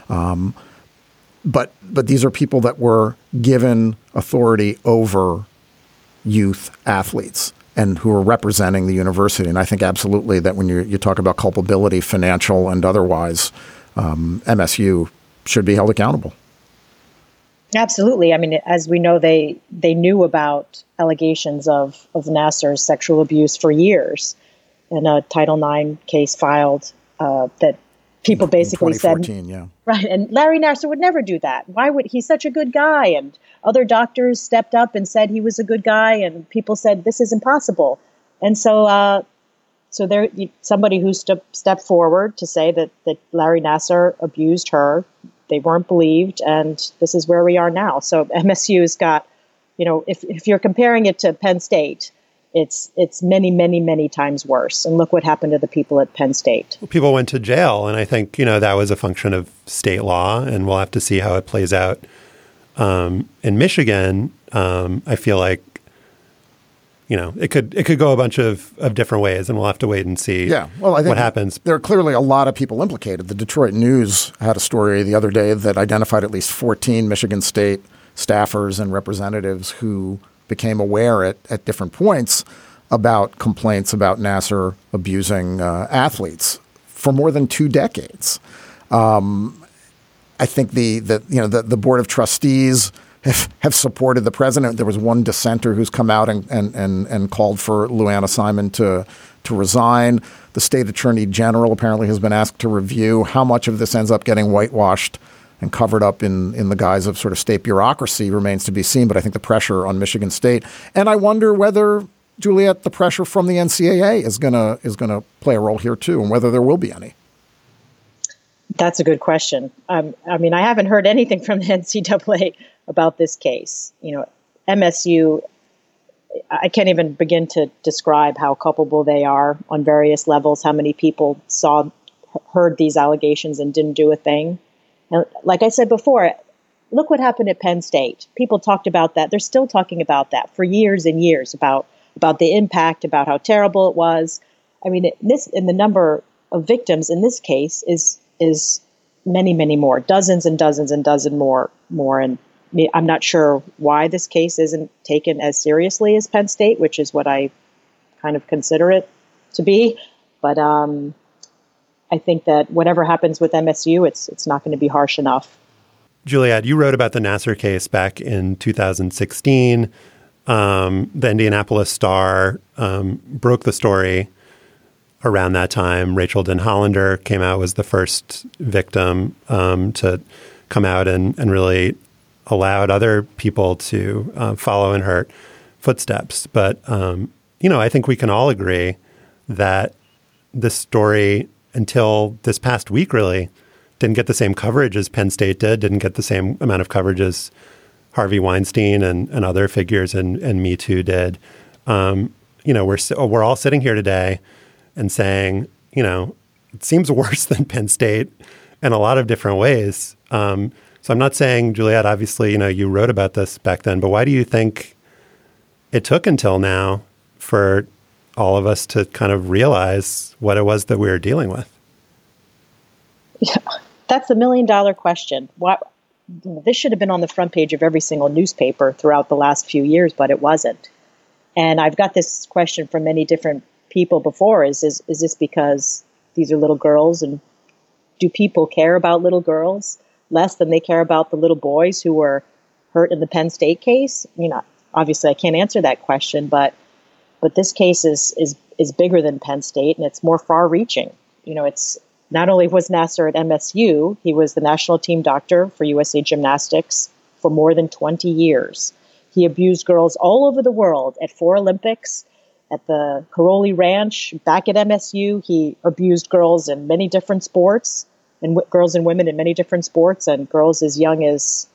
But these are people that were given authority over youth athletes and who are representing the university. And I think absolutely that when you talk about culpability, financial and otherwise, MSU should be held accountable. Absolutely. I mean, as we know, they knew about allegations of Nassar's sexual abuse for years, in a Title IX case filed that people basically said, yeah. Right. And Larry Nassar would never do that. Why would he's such a good guy? And other doctors stepped up and said he was a good guy, and people said this is impossible. And so there, somebody who stepped forward to say that Larry Nassar abused her. They weren't believed, and this is where we are now. So MSU's got, if you're comparing it to Penn State, it's many, many, many times worse. And look what happened to the people at Penn State. People went to jail, and I think, that was a function of state law, and we'll have to see how it plays out. In Michigan, I feel like, it could go a bunch of different ways, and we'll have to wait and see I think what happens. There are clearly a lot of people implicated. The Detroit News had a story the other day that identified at least 14 Michigan State staffers and representatives who became aware at different points about complaints about Nassar abusing athletes for more than 2 decades. I think the Board of Trustees have supported the president. There was one dissenter who's come out and called for Lou Anna Simon to resign. The state attorney general apparently has been asked to review how much of this ends up getting whitewashed and covered up in the guise of sort of state bureaucracy remains to be seen. But I think the pressure on Michigan State, and I wonder whether, Juliet, the pressure from the NCAA is gonna play a role here too, and whether there will be any. That's a good question. I mean, I haven't heard anything from the NCAA about this case. MSU, I can't even begin to describe how culpable they are on various levels, how many people heard these allegations and didn't do a thing. And like I said before, look what happened at Penn State. People talked about that. They're still talking about that for years and years, about the impact, about how terrible it was. I mean, the number of victims in this case is many, many more, dozens and dozens and dozens more. And I'm not sure why this case isn't taken as seriously as Penn State, which is what I kind of consider it to be. But I think that whatever happens with MSU, it's not going to be harsh enough. Juliet, you wrote about the Nassar case back in 2016. The Indianapolis Star broke the story around that time. Rachel Denhollander came out, was the first victim to come out and really allowed other people to follow in her footsteps. But, I think we can all agree that this story, until this past week, really didn't get the same coverage as Penn State didn't get the same amount of coverage as Harvey Weinstein and other figures and Me Too did. We're all sitting here today and saying, it seems worse than Penn State in a lot of different ways. So I'm not saying, Juliet, obviously, you wrote about this back then, but why do you think it took until now for all of us to kind of realize what it was that we were dealing with? Yeah, that's $1 million question. This should have been on the front page of every single newspaper throughout the last few years, but it wasn't. And I've got this question from many different people before. Is this because these are little girls, and do people care about little girls less than they care about the little boys who were hurt in the Penn State case? Obviously I can't answer that question, but this case is bigger than Penn State, and it's more far reaching. It's not only was Nassar at MSU, he was the national team doctor for USA Gymnastics for more than 20 years. He abused girls all over the world at 4 Olympics, at the Karoli Ranch, back at MSU. He abused girls in many different sports, and girls and women in many different sports, and girls as young as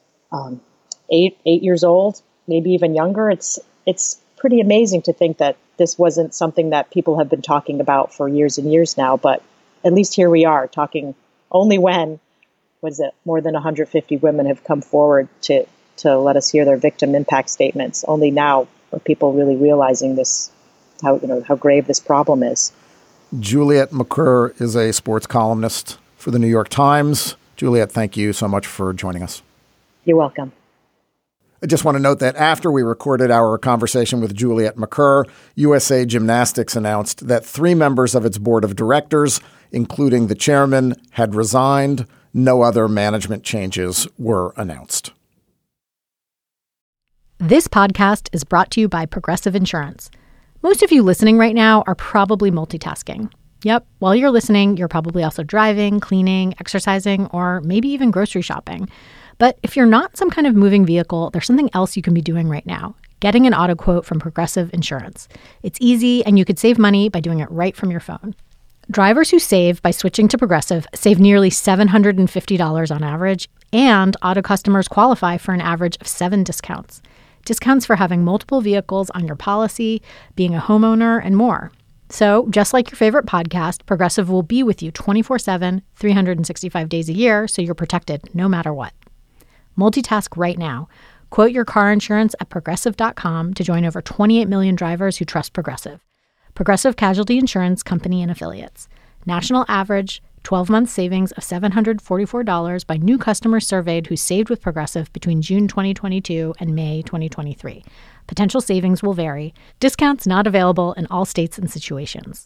8 years old, maybe even younger. It's pretty amazing to think that this wasn't something that people have been talking about for years and years now, but at least here we are talking only when more than 150 women have come forward to let us hear their victim impact statements. Only now are people really realizing this, how grave this problem is. Juliet Macur is a sports columnist for the New York Times. Juliet, thank you so much for joining us. You're welcome. I just want to note that after we recorded our conversation with Juliet Macur, USA Gymnastics announced that 3 members of its board of directors, including the chairman, had resigned. No other management changes were announced. This podcast is brought to you by Progressive Insurance. Most of you listening right now are probably multitasking. Yep, while you're listening, you're probably also driving, cleaning, exercising, or maybe even grocery shopping. But if you're not some kind of moving vehicle, there's something else you can be doing right now. Getting an auto quote from Progressive Insurance. It's easy, and you could save money by doing it right from your phone. Drivers who save by switching to Progressive save nearly $750 on average, and auto customers qualify for an average of 7 discounts. Discounts for having multiple vehicles on your policy, being a homeowner, and more. So, just like your favorite podcast, Progressive will be with you 24/7, 365 days a year, so you're protected no matter what. Multitask right now. Quote your car insurance at Progressive.com to join over 28 million drivers who trust Progressive. Progressive Casualty Insurance Company and Affiliates. National average 12-month savings of $744 by new customers surveyed who saved with Progressive between June 2022 and May 2023. Potential savings will vary. Discounts not available in all states and situations.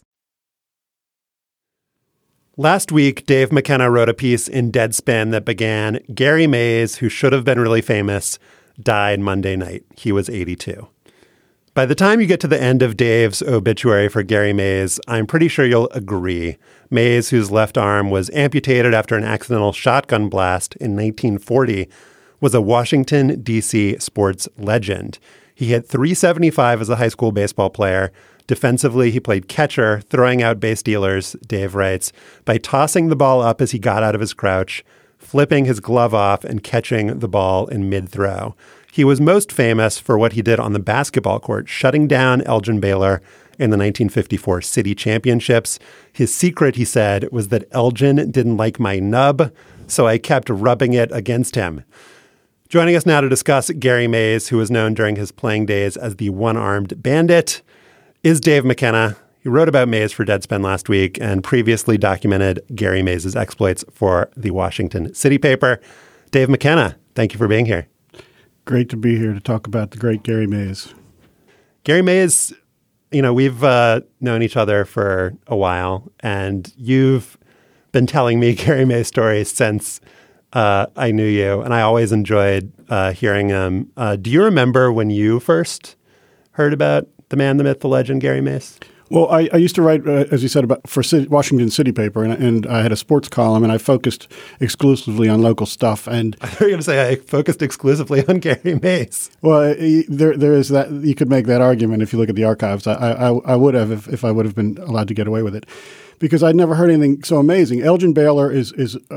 Last week, Dave McKenna wrote a piece in Deadspin that began, Gary Mays, who should have been really famous, died Monday night. He was 82. By the time you get to the end of Dave's obituary for Gary Mays, I'm pretty sure you'll agree. Mays, whose left arm was amputated after an accidental shotgun blast in 1940, was a Washington, D.C. sports legend. He hit .375 as a high school baseball player. Defensively, he played catcher, throwing out base stealers, Dave writes, by tossing the ball up as he got out of his crouch, flipping his glove off, and catching the ball in mid-throw. He was most famous for what he did on the basketball court, shutting down Elgin Baylor in the 1954 City Championships. His secret, he said, was that Elgin didn't like my nub, so I kept rubbing it against him. Joining us now to discuss Gary Mays, who was known during his playing days as the one-armed bandit, is Dave McKenna. He wrote about Mays for Deadspin last week and previously documented Gary Mays' exploits for the Washington City paper. Dave McKenna, thank you for being here. Great to be here to talk about the great Gary Mays. Gary Mays, we've known each other for a while, and you've been telling me Gary Mays stories since I knew you, and I always enjoyed hearing them. Do you remember when you first heard about the man, the myth, the legend, Gary Mays? Well, I used to write, as you said, for Washington City paper, and I had a sports column, and I focused exclusively on local stuff. And I thought you were going to say I focused exclusively on Gary Mays. Well, there is that. You could make that argument if you look at the archives. I would have if I would have been allowed to get away with it, because I'd never heard anything so amazing. Elgin Baylor is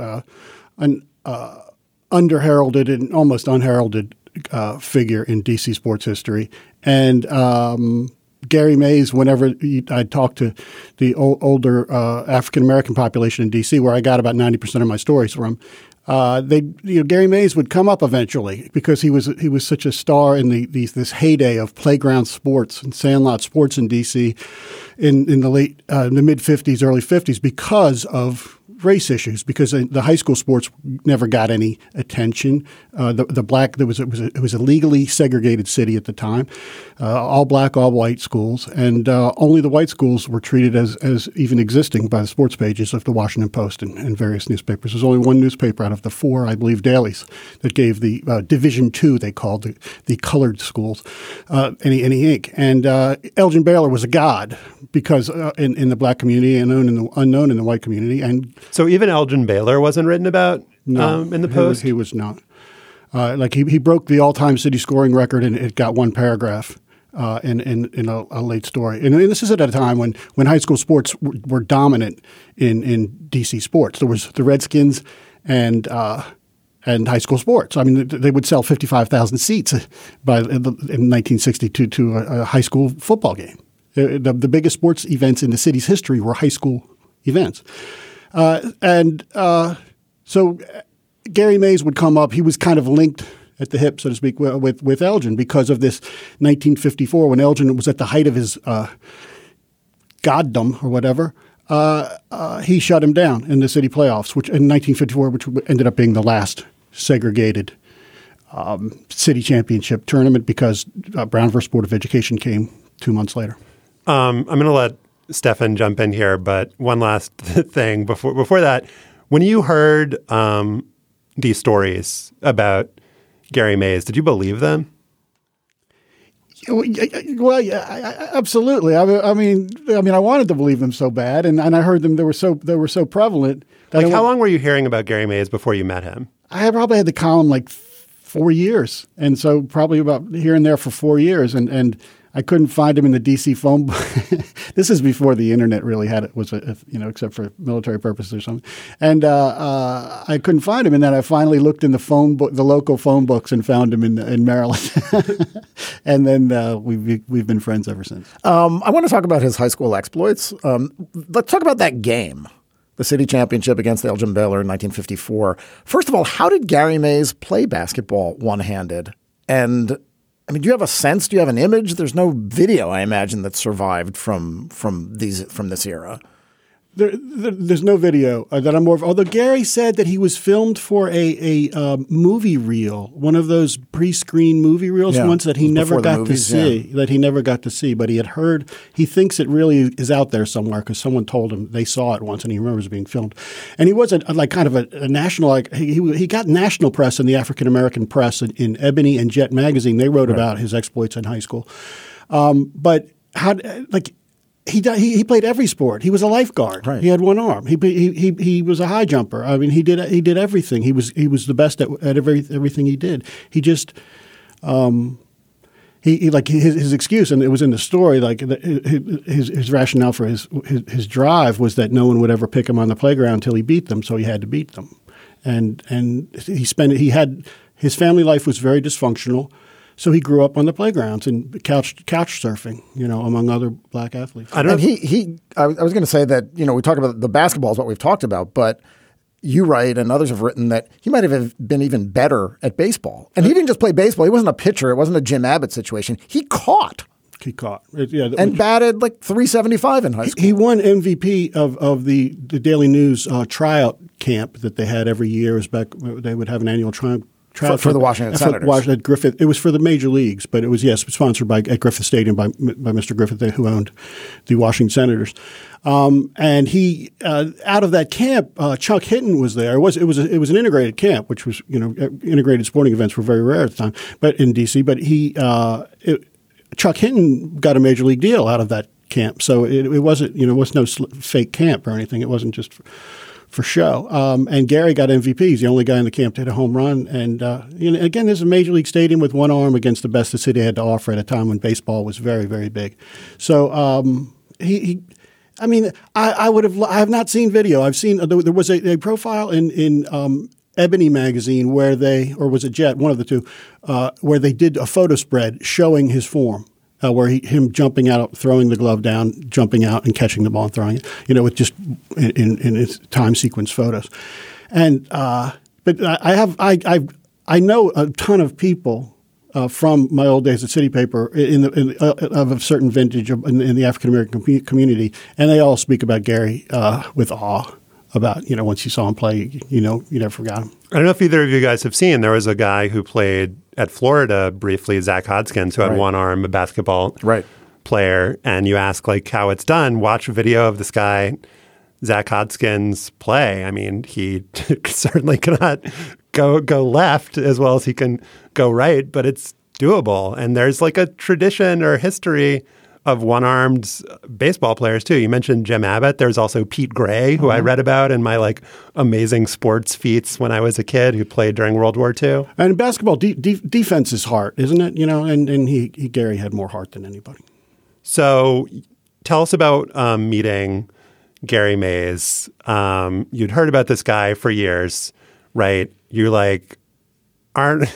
an underheralded and almost unheralded figure in D.C. sports history, and Gary Mays, whenever I talked to the older African-American population in D.C., where I got about 90% of my stories from, Gary Mays would come up eventually because he was such a star in this heyday of playground sports and sandlot sports in D.C. in the mid-'50s, early '50s because of race issues, because the high school sports never got any attention. It was a legally segregated city at the time, all black, all white schools, and only the white schools were treated as even existing by the sports pages of the Washington Post and various newspapers. There's only one newspaper out of the 4, I believe, dailies that gave the Division II, they called the colored schools, any ink. And Elgin Baylor was a god because in the black community and unknown in the white community. And so even Elgin Baylor wasn't written about in the Post? He was not. He broke the all-time city scoring record, and it got one paragraph in a late story. And this is at a time when high school sports were dominant in D.C. sports. There was the Redskins and high school sports. I mean, they would sell 55,000 seats in 1962 to a high school football game. The biggest sports events in the city's history were high school events. So Gary Mays would come up. He was kind of linked at the hip, so to speak, with Elgin because of this 1954 when Elgin was at the height of his goddom or whatever. He shut him down in the city playoffs, which in 1954, which ended up being the last segregated city championship tournament because Brown versus Board of Education came 2 months later. I'm going to let Stefan jump in here, but one last thing before that. When you heard these stories about Gary Mays, did you believe them? Well, yeah, absolutely. I mean, I wanted to believe them so bad, and I heard them. They were so prevalent. How long were you hearing about Gary Mays before you met him? I probably had the column 4 years, and so probably about here and there for 4 years, and I couldn't find him in the D.C. phone book. This is before the internet really except for military purposes or something. And I couldn't find him. And then I finally looked in the local phone books and found him in Maryland. And then we've been friends ever since. I want to talk about his high school exploits. Let's talk about that game, the city championship against Elgin Baylor in 1954. First of all, how did Gary Mays play basketball one-handed? And do you have a sense? Do you have an image? There's no video, I imagine, that survived from this era. There's no video that I'm aware of. Although Gary said that he was filmed for a movie reel, one of those pre-screen movie reels once that he never got to see. That he never got to see, but he had heard. He thinks it really is out there somewhere because someone told him they saw it once, and he remembers being filmed. And he was kind of a national. He got national press in the African American press in Ebony and Jet magazine. They wrote about his exploits in high school, but He played every sport. He was a lifeguard. Right. He had one arm. He was a high jumper. I mean, he did everything. He was the best at everything he did. He just his excuse, and it was in the story. Like his rationale for his drive was that no one would ever pick him on the playground until he beat them, so he had to beat them. And his family life was very dysfunctional. So he grew up on the playgrounds and couch surfing, among other black athletes. I was going to say that, we talk about the basketball is what we've talked about, but you write and others have written that he might have been even better at baseball. And he didn't just play baseball. He wasn't a pitcher. It wasn't a Jim Abbott situation. He caught. And batted like .375 in high school. He won MVP of the Daily News tryout camp that they had every year. They would have an annual tryout. For the Washington Senators. At Griffith. It was for the major leagues, but it was, sponsored at Griffith Stadium by Mr. Griffith, who owned the Washington Senators. And he, out of that camp, Chuck Hinton was there. It was an integrated camp, which was, integrated sporting events were very rare at the time, but in D.C. But Chuck Hinton got a major league deal out of that camp. So it wasn't, it was no fake camp or anything. It wasn't just for show. And Gary got MVP. He's the only guy in the camp to hit a home run. And again, there's a major league stadium with one arm against the best the city had to offer at a time when baseball was very, very big. So I have not seen video. I've seen there was a profile in Ebony magazine where was it Jet, one of the two, where they did a photo spread showing his form. Where him jumping out, throwing the glove down, jumping out, and catching the ball and throwing it, with just in his time sequence photos, but I know a ton of people from my old days at City Paper of a certain vintage in the African American community, and they all speak about Gary with awe. About once you saw him play, you never forgot him. I don't know if either of you guys have seen. There was a guy who played at Florida briefly, Zach Hodgkins, who had one arm, a basketball player. And you ask how it's done. Watch a video of this guy, Zach Hodgkins, play. I mean, he certainly cannot go left as well as he can go right, but it's doable. And there's a tradition or history of one-armed baseball players, too. You mentioned Jim Abbott. There's also Pete Gray, who I read about in my amazing sports feats when I was a kid, who played during World War II. And in basketball, defense is heart, isn't it? And Gary had more heart than anybody. So tell us about meeting Gary Mays. You'd heard about this guy for years, right? You're aren't...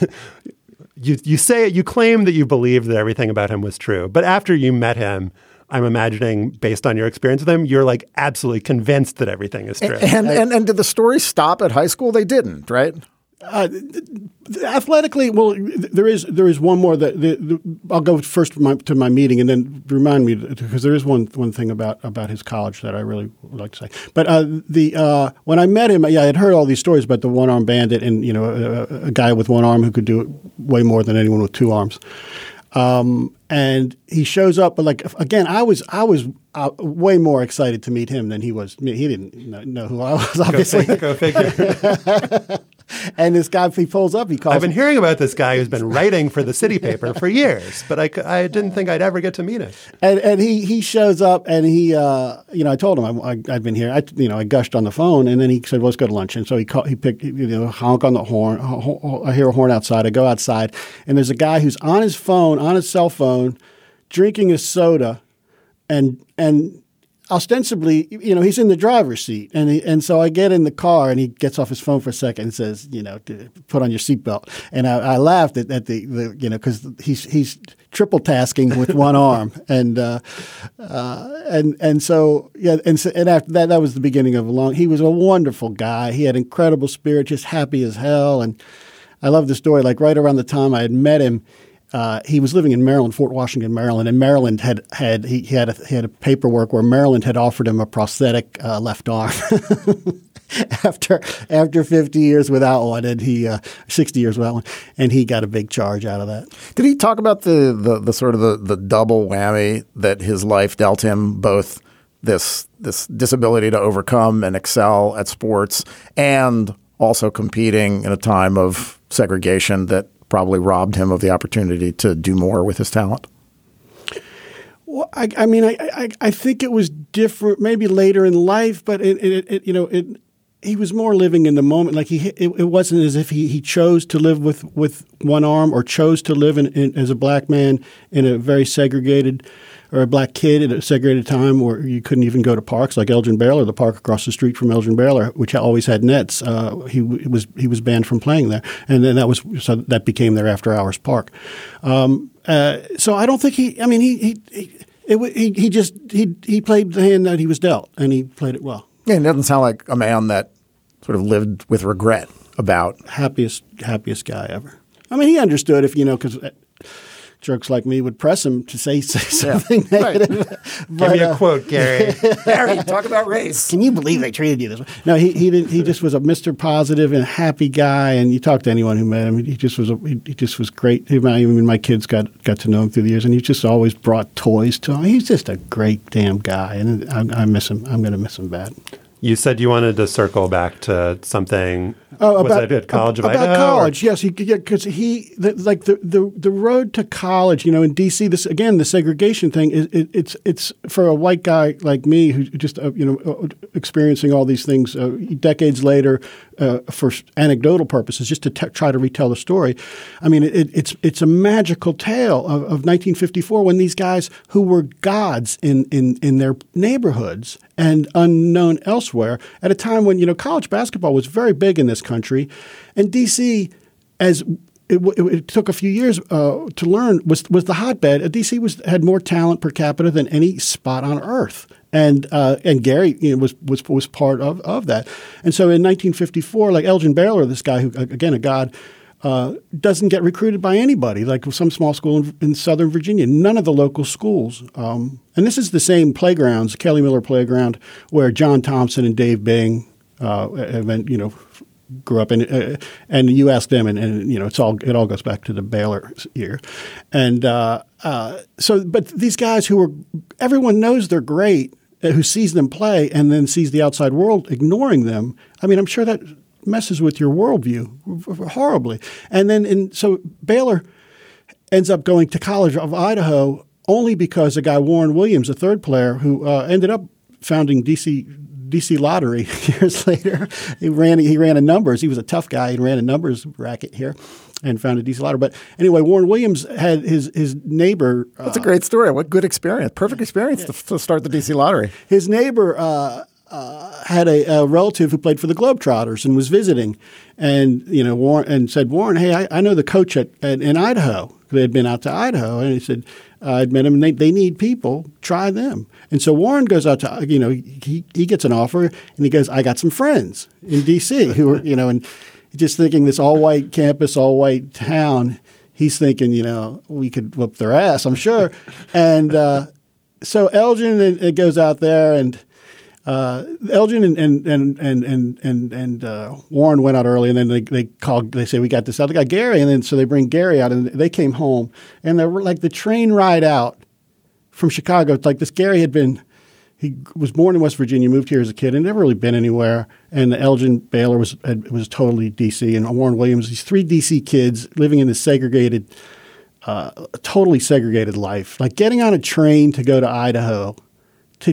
You claim that you believed that everything about him was true. But after you met him, I'm imagining, based on your experience with him, you're absolutely convinced that everything is true. And did the story stop at high school? They didn't, right? Athletically, well, there is one more I'll go first to my meeting and then remind me, because there is one thing about his college that I really would like to say. But when I met him, I had heard all these stories about the one-armed bandit and a guy with one arm who could do it way more than anyone with two arms. And he shows up, but again, I was way more excited to meet him than he was. He didn't know who I was, obviously. Go figure. And this guy, he pulls up, he calls. I've been hearing about this guy who's been writing for the City Paper for years, but I didn't think I'd ever get to meet him. And he shows up, and he, I told him I'd been here. I gushed on the phone, and then he said, well, let's go to lunch. And so he picked, honk on the horn. I hear a horn outside. I go outside, and there's a guy who's on his phone, on his cell phone, drinking a soda, and ostensibly, he's in the driver's seat, and so I get in the car, and he gets off his phone for a second and says, put on your seatbelt, and I laughed at the because he's triple tasking with one arm, and so after that was the beginning of a long. He was a wonderful guy. He had incredible spirit, just happy as hell, and I love the story. Right around the time I had met him. he was living in Maryland, Fort Washington, Maryland, and Maryland had a paperwork where Maryland had offered him a prosthetic left arm after 50 years without one, and 60 years without one, and he got a big charge out of that. Did he talk about the sort of the double whammy that his life dealt him, both this disability to overcome and excel at sports, and also competing in a time of segregation that probably robbed him of the opportunity to do more with his talent? Well, I mean, I think it was different maybe later in life, but he was more living in the moment. Like it wasn't as if he chose to live with one arm or chose to live as a black man in a very segregated, or a black kid at a segregated time where you couldn't even go to parks like Elgin Baylor, the park across the street from Elgin Baylor, which always had nets. He was banned from playing there, and then that became their after hours park. So I don't think he played the hand that he was dealt, and he played it well. Yeah, it doesn't sound like a man that sort of lived with regret about. Happiest guy ever. I mean, he understood because jerks like me would press him to say something negative. Right. Give me a quote, Gary. Gary, talk about race. Can you believe they treated you this way? No, he didn't. He just was a Mr. Positive and happy guy. And you talk to anyone who met him, he just was great. Even my kids got to know him through the years, and he just always brought toys to him. He's just a great damn guy, and I miss him. I'm going to miss him bad. You said you wanted to circle back to something. About at College of Idaho? About college, yes. Because the road to college, in D.C. This again, the segregation thing it's for a white guy like me who just experiencing all these things decades later for anecdotal purposes, just to try to retell the story. I mean, it's a magical tale of 1954 when these guys who were gods in their neighborhoods and unknown elsewhere at a time when college basketball was very big in this country, and D.C. as it took a few years to learn was the hotbed. D.C. had more talent per capita than any spot on earth, and Gary was part of that. And so in 1954, like Elgin Baylor, this guy who again a god. Doesn't get recruited by anybody, like some small school in Southern Virginia. None of the local schools. And this is the same playgrounds, Kelly Miller Playground, where John Thompson and Dave Bing grew up in. And you ask them, and it all goes back to the Baylor year. And but these guys everyone knows they're great, who sees them play and then sees the outside world ignoring them. I mean, I'm sure that messes with your worldview horribly. And so Baylor ends up going to College of Idaho only because a guy, Warren Williams, a third player, who ended up founding DC Lottery years later. He ran a numbers. He was a tough guy. He ran a numbers racket here and founded DC Lottery. But anyway, Warren Williams had his neighbor. That's a great story. What good experience. Perfect experience to start the DC Lottery. His neighbor had a relative who played for the Globetrotters and was visiting, and Warren said, "Warren, hey, I know the coach in Idaho." They had been out to Idaho, and he said, "I'd met him, and they need people. Try them." And so Warren goes out to he gets an offer, and he goes, "I got some friends in D.C. who are and just thinking this all white campus, all white town. He's thinking we could whoop their ass, I'm sure." And so Elgin goes out there and. Elgin and Warren went out early, and then they called. They say, "We got this other guy, Gary," and then so they bring Gary out, and they came home, and they were like the train ride out from Chicago. Like this, Gary he was born in West Virginia, moved here as a kid, and never really been anywhere. And Elgin Baylor was totally D.C., and Warren Williams, these three D.C. kids living in this segregated, totally segregated life, like getting on a train to go to Idaho. To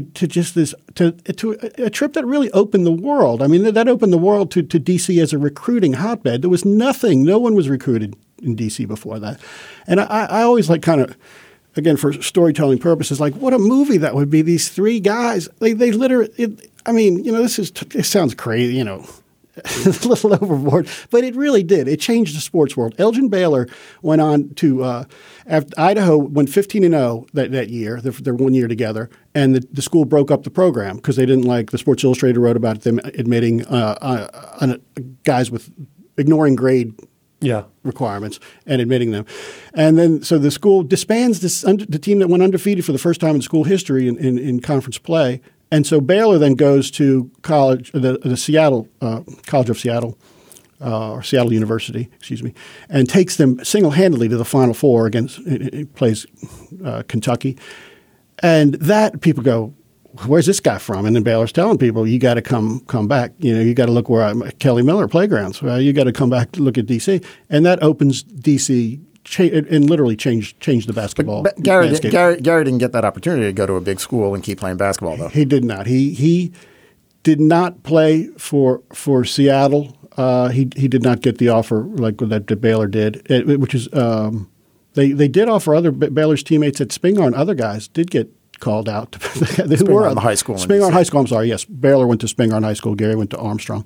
a trip that really opened the world. I mean, that opened the world to D.C. as a recruiting hotbed. There was nothing. No one was recruited in D.C. before that. And I always kind of, again, for storytelling purposes, like what a movie that would be. These three guys, they literally, it sounds crazy, a little overboard, but it really did. It changed the sports world. Elgin Baylor went on to after Idaho went 15-0 that year. Their 1 year together, and the school broke up the program because they didn't like the Sports Illustrated wrote about them admitting guys with ignoring grade requirements and admitting them. And then so the school disbands the team that went undefeated for the first time in school history in conference play. And so Baylor then goes to the Seattle College of Seattle, or Seattle University, excuse me, and takes them single-handedly to the Final Four against plays Kentucky. And that people go, where's this guy from? And then Baylor's telling people, you got to come back. You got to look where Kelly Miller Playgrounds. You got to come back to look at D.C. And that opens D.C. and literally changed the basketball. But Gary didn't get that opportunity to go to a big school and keep playing basketball, though. He did not. He did not play for Seattle. He did not get the offer like that Baylor did, which is they did offer other Baylor's teammates at Spingarn. Other guys did get called out. Spingarn High School. Spingarn High School. I'm sorry. Yes, Baylor went to Spingarn High School. Gary went to Armstrong.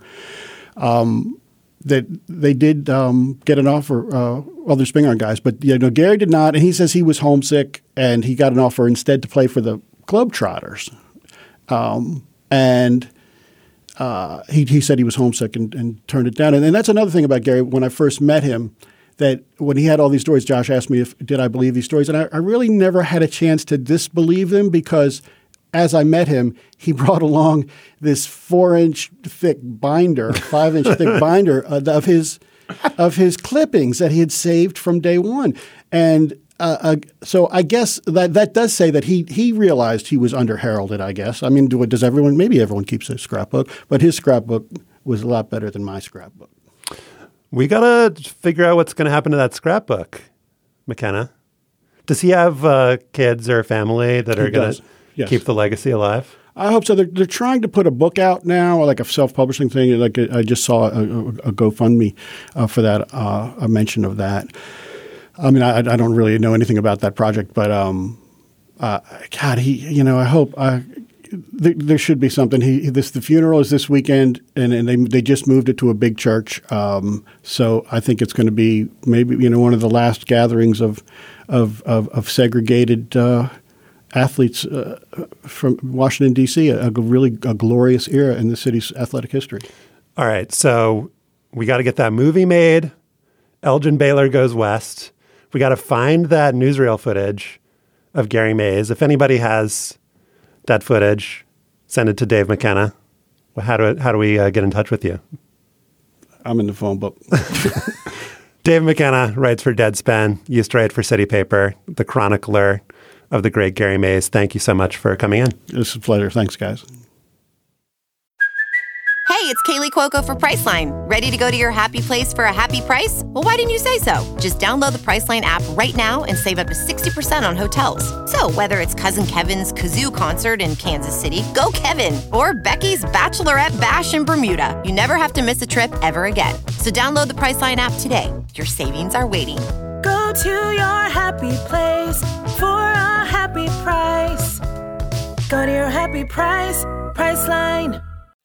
That they did get an offer, other Spingarn guys, but Gary did not. And he says he was homesick, and he got an offer instead to play for the Globetrotters. He said he was homesick and turned it down. And that's another thing about Gary. When I first met him, that when he had all these stories, Josh asked me did I believe these stories, and I really never had a chance to disbelieve them because as I met him, he brought along this 4-inch thick binder, 5-inch thick binder of his clippings that he had saved from day one. And so I guess that does say that he realized he was under-heralded, I guess. I mean, does everyone – maybe everyone keeps a scrapbook, but his scrapbook was a lot better than my scrapbook. We got to figure out what's going to happen to that scrapbook, McKenna. Does he have kids or family that are going to keep the legacy alive? I hope so. They're trying to put a book out now, like a self-publishing thing. Like I just saw a GoFundMe for that, a mention of that. I mean, I don't really know anything about that project, but God, I hope there should be something. The funeral is this weekend, and they just moved it to a big church. So I think it's going to be maybe one of the last gatherings of segregated athletes from Washington D.C. A glorious era in the city's athletic history. All right, so we got to get that movie made. Elgin Baylor goes west. We got to find that newsreel footage of Gary Mays. If anybody has that footage, send it to Dave McKenna. How do we get in touch with you? I'm in the phone book. Dave McKenna writes for Deadspin, used to write for City Paper, the chronicler of the great Gary Mays. Thank you so much for coming in. It's a pleasure. Thanks, guys. Hey, it's Kaylee Cuoco for Priceline. Ready to go to your happy place for a happy price? Well, why didn't you say so? Just download the Priceline app right now and save up to 60% on hotels. So whether it's Cousin Kevin's Kazoo Concert in Kansas City, go Kevin, or Becky's Bachelorette Bash in Bermuda, you never have to miss a trip ever again. So download the Priceline app today. Your savings are waiting. Go to your happy place for a happy price. Go to your happy price, Priceline.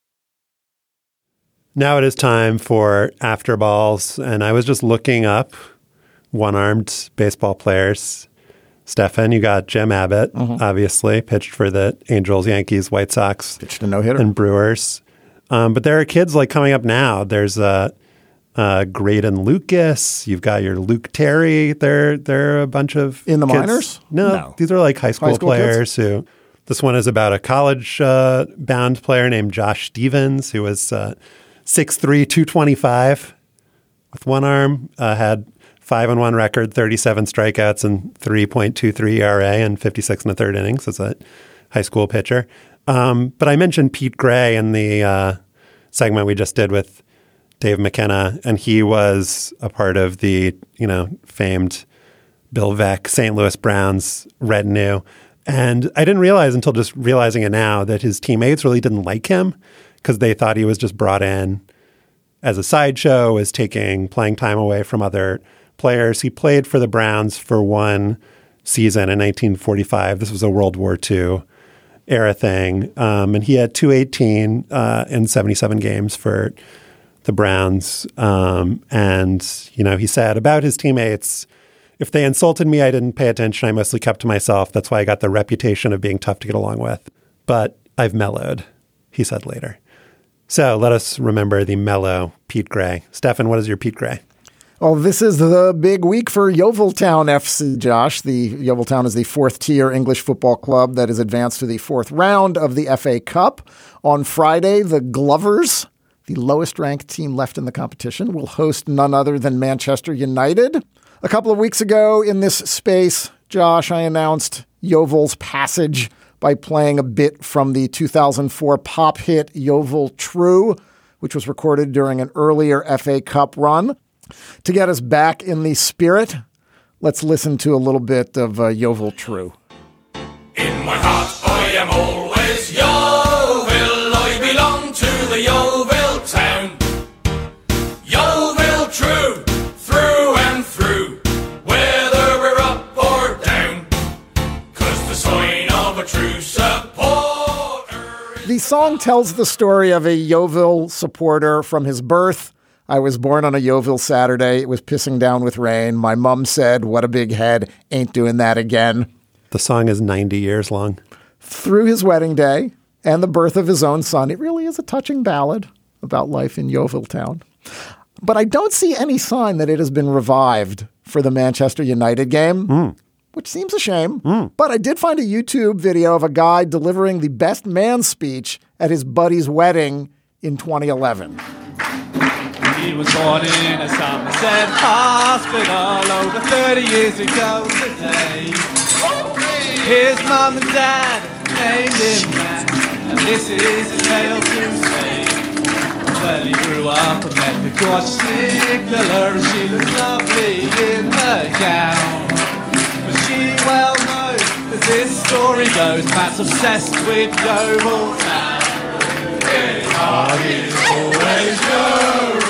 Now it is time for After Balls, and I was just looking up one-armed baseball players. Stefan, you got Jim Abbott, obviously, pitched for the Angels, Yankees, White Sox, pitched a no-hitter, and Brewers. But there are kids like coming up now. There's Graydon Lucas. You've got your Luke Terry. They're a bunch of in the kids. minors. No, these are like high school players kids? who. This one is about a college-bound player named Josh Stevens, who was 6'3", 225 with one arm, had 5-1 record, 37 strikeouts, and 3.23 ERA in 56 and a third innings as a high school pitcher. But I mentioned Pete Gray in the segment we just did with Dave McKenna, and he was a part of the famed Bill Veeck St. Louis Browns retinue. And I didn't realize until just realizing it now that his teammates really didn't like him because they thought he was just brought in as a sideshow, as taking playing time away from other players. He played for the Browns for one season in 1945. This was a World War II era thing. And he had 218 in 77 games for the Browns. And he said about his teammates, if they insulted me, I didn't pay attention. I mostly kept to myself. That's why I got the reputation of being tough to get along with. But I've mellowed, he said later. So let us remember the mellow Pete Gray. Stefan, what is your Pete Gray? Well, this is the big week for Yeoviltown FC, Josh. The Yeoviltown is the fourth-tier English football club that is advanced to the fourth round of the FA Cup. On Friday, the Glovers, the lowest-ranked team left in the competition, will host none other than Manchester United. A couple of weeks ago in this space, Josh, I announced Yeovil's passage by playing a bit from the 2004 pop hit Yeovil True, which was recorded during an earlier FA Cup run. To get us back in the spirit, let's listen to a little bit of Yeovil True. In my heart I am always Yeovil, I belong to the Yeovil town. Yeovil True, through and through, whether we're up or down, 'cause the sign of a true supporter. The song tells the story of a Yeovil supporter from his birth. I was born on a Yeovil Saturday. It was pissing down with rain. My mom said, "What a big head. Ain't doing that again." The song is 90 years long. Through his wedding day and the birth of his own son, it really is a touching ballad about life in Yeoviltown. But I don't see any sign that it has been revived for the Manchester United game, which seems a shame. But I did find a YouTube video of a guy delivering the best man speech at his buddy's wedding in 2011. He was born in a Somerset hospital over 30 years ago today. His mum and dad named him that, and this is his tale to say. Well, he grew up and met the gorgeous Nicola, and she looked lovely in her gown. But she well knows, as this story goes, Matt's obsessed with Yeoviltown. His heart is always Yeovil.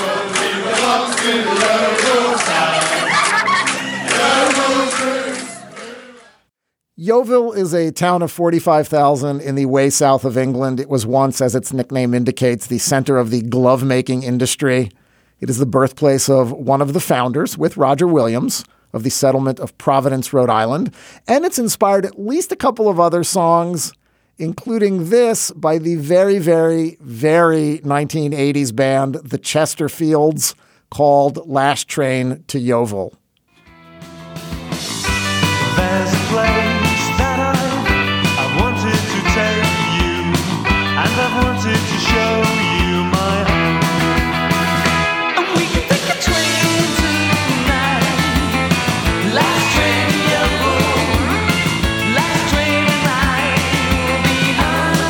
Yeovil is a town of 45,000 in the way south of England. It was once, as its nickname indicates, the center of the glove-making industry. It is the birthplace of one of the founders, with Roger Williams, of the settlement of Providence, Rhode Island. And it's inspired at least a couple of other songs, including this by the very, very, very 1980s band, the Chesterfields, called Last Train to Yeovil. There's a place that I wanted to take you, and I wanted to show you my home. And we can take a train tonight. Last train to Yeovil. Last train tonight. We'll be home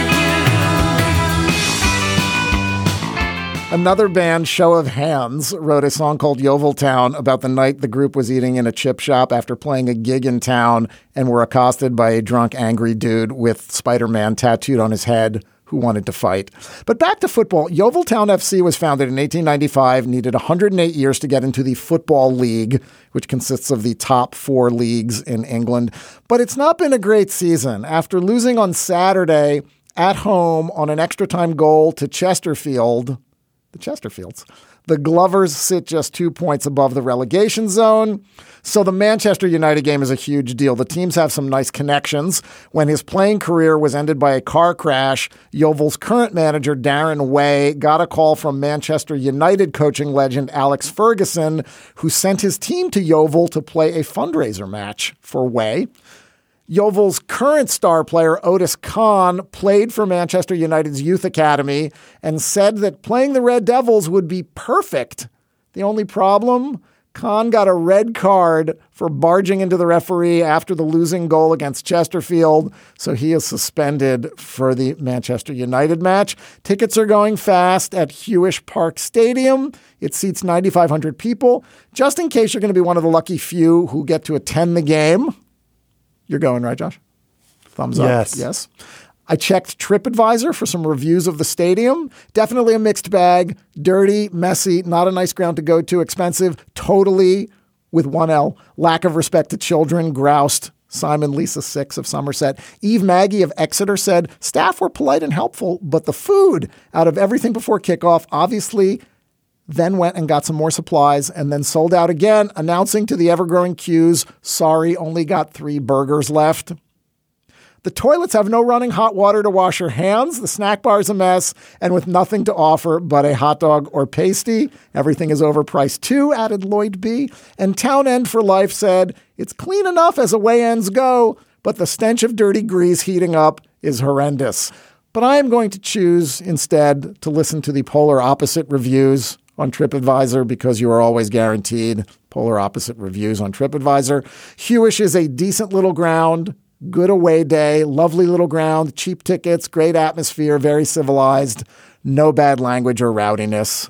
after you. Another band, Show of Hands, wrote a song called Yeoviltown about the night the group was eating in a chip shop after playing a gig in town and were accosted by a drunk, angry dude with Spider-Man tattooed on his head who wanted to fight. But back to football. Yeoviltown FC was founded in 1895, needed 108 years to get into the Football League, which consists of the top 4 leagues in England. But it's not been a great season. After losing on Saturday at home on an extra time goal to Chesterfield, the Chesterfields, the Glovers sit just 2 points above the relegation zone. So the Manchester United game is a huge deal. The teams have some nice connections. When his playing career was ended by a car crash, Yeovil's current manager, Darren Way, got a call from Manchester United coaching legend Alex Ferguson, who sent his team to Yeovil to play a fundraiser match for Way. Yeovil's current star player, Otis Kahn, played for Manchester United's youth academy and said that playing the Red Devils would be perfect. The only problem? Kahn got a red card for barging into the referee after the losing goal against Chesterfield, so he is suspended for the Manchester United match. Tickets are going fast at Hewish Park Stadium. It seats 9,500 people. Just in case you're going to be one of the lucky few who get to attend the game. You're going, right, Josh? Thumbs up. Yes. Yes. I checked TripAdvisor for some reviews of the stadium. Definitely a mixed bag. Dirty, messy, not a nice ground to go to, expensive, totally, with one L, lack of respect to children, groused Simon Lisa 6 of Somerset. Eve Maggie of Exeter said, staff were polite and helpful, but the food, out of everything before kickoff, obviously then went and got some more supplies and then sold out again, announcing to the ever-growing queues, sorry, only got 3 burgers left. The toilets have no running hot water to wash your hands. The snack bar's a mess. And with nothing to offer but a hot dog or pasty, everything is overpriced too, added Lloyd B. And Town End for Life said, it's clean enough as away ends go, but the stench of dirty grease heating up is horrendous. But I am going to choose instead to listen to the polar opposite reviews on TripAdvisor because you are always guaranteed polar opposite reviews on TripAdvisor. Hewish is a decent little ground, good away day, lovely little ground, cheap tickets, great atmosphere, very civilized, no bad language or rowdiness.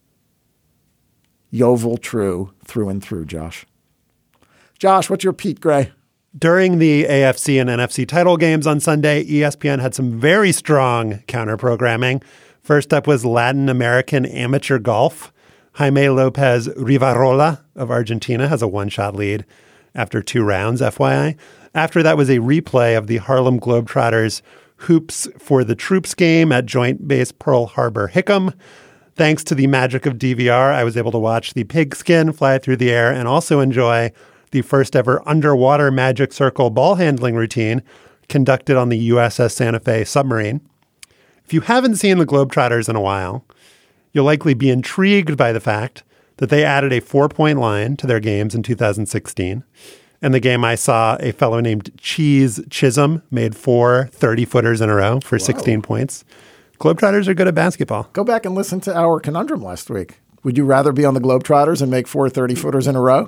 Yeovil true through and through, Josh. Josh, what's your Pete Gray? During the AFC and NFC title games on Sunday, ESPN had some very strong counter-programming. First up was Latin American amateur golf. Jaime Lopez Rivarola of Argentina has a one-shot lead after 2 rounds, FYI. After that was a replay of the Harlem Globetrotters Hoops for the Troops game at Joint Base Pearl Harbor Hickam. Thanks to the magic of DVR, I was able to watch the pigskin fly through the air and also enjoy the first ever underwater magic circle ball handling routine conducted on the USS Santa Fe submarine. If you haven't seen the Globetrotters in a while, you'll likely be intrigued by the fact that they added a 4-point line to their games in 2016. In the game, I saw a fellow named Cheese Chisholm made 4 30-footers in a row for 16 points. Globetrotters are good at basketball. Go back and listen to our conundrum last week. Would you rather be on the Globetrotters and make 4 30-footers in a row?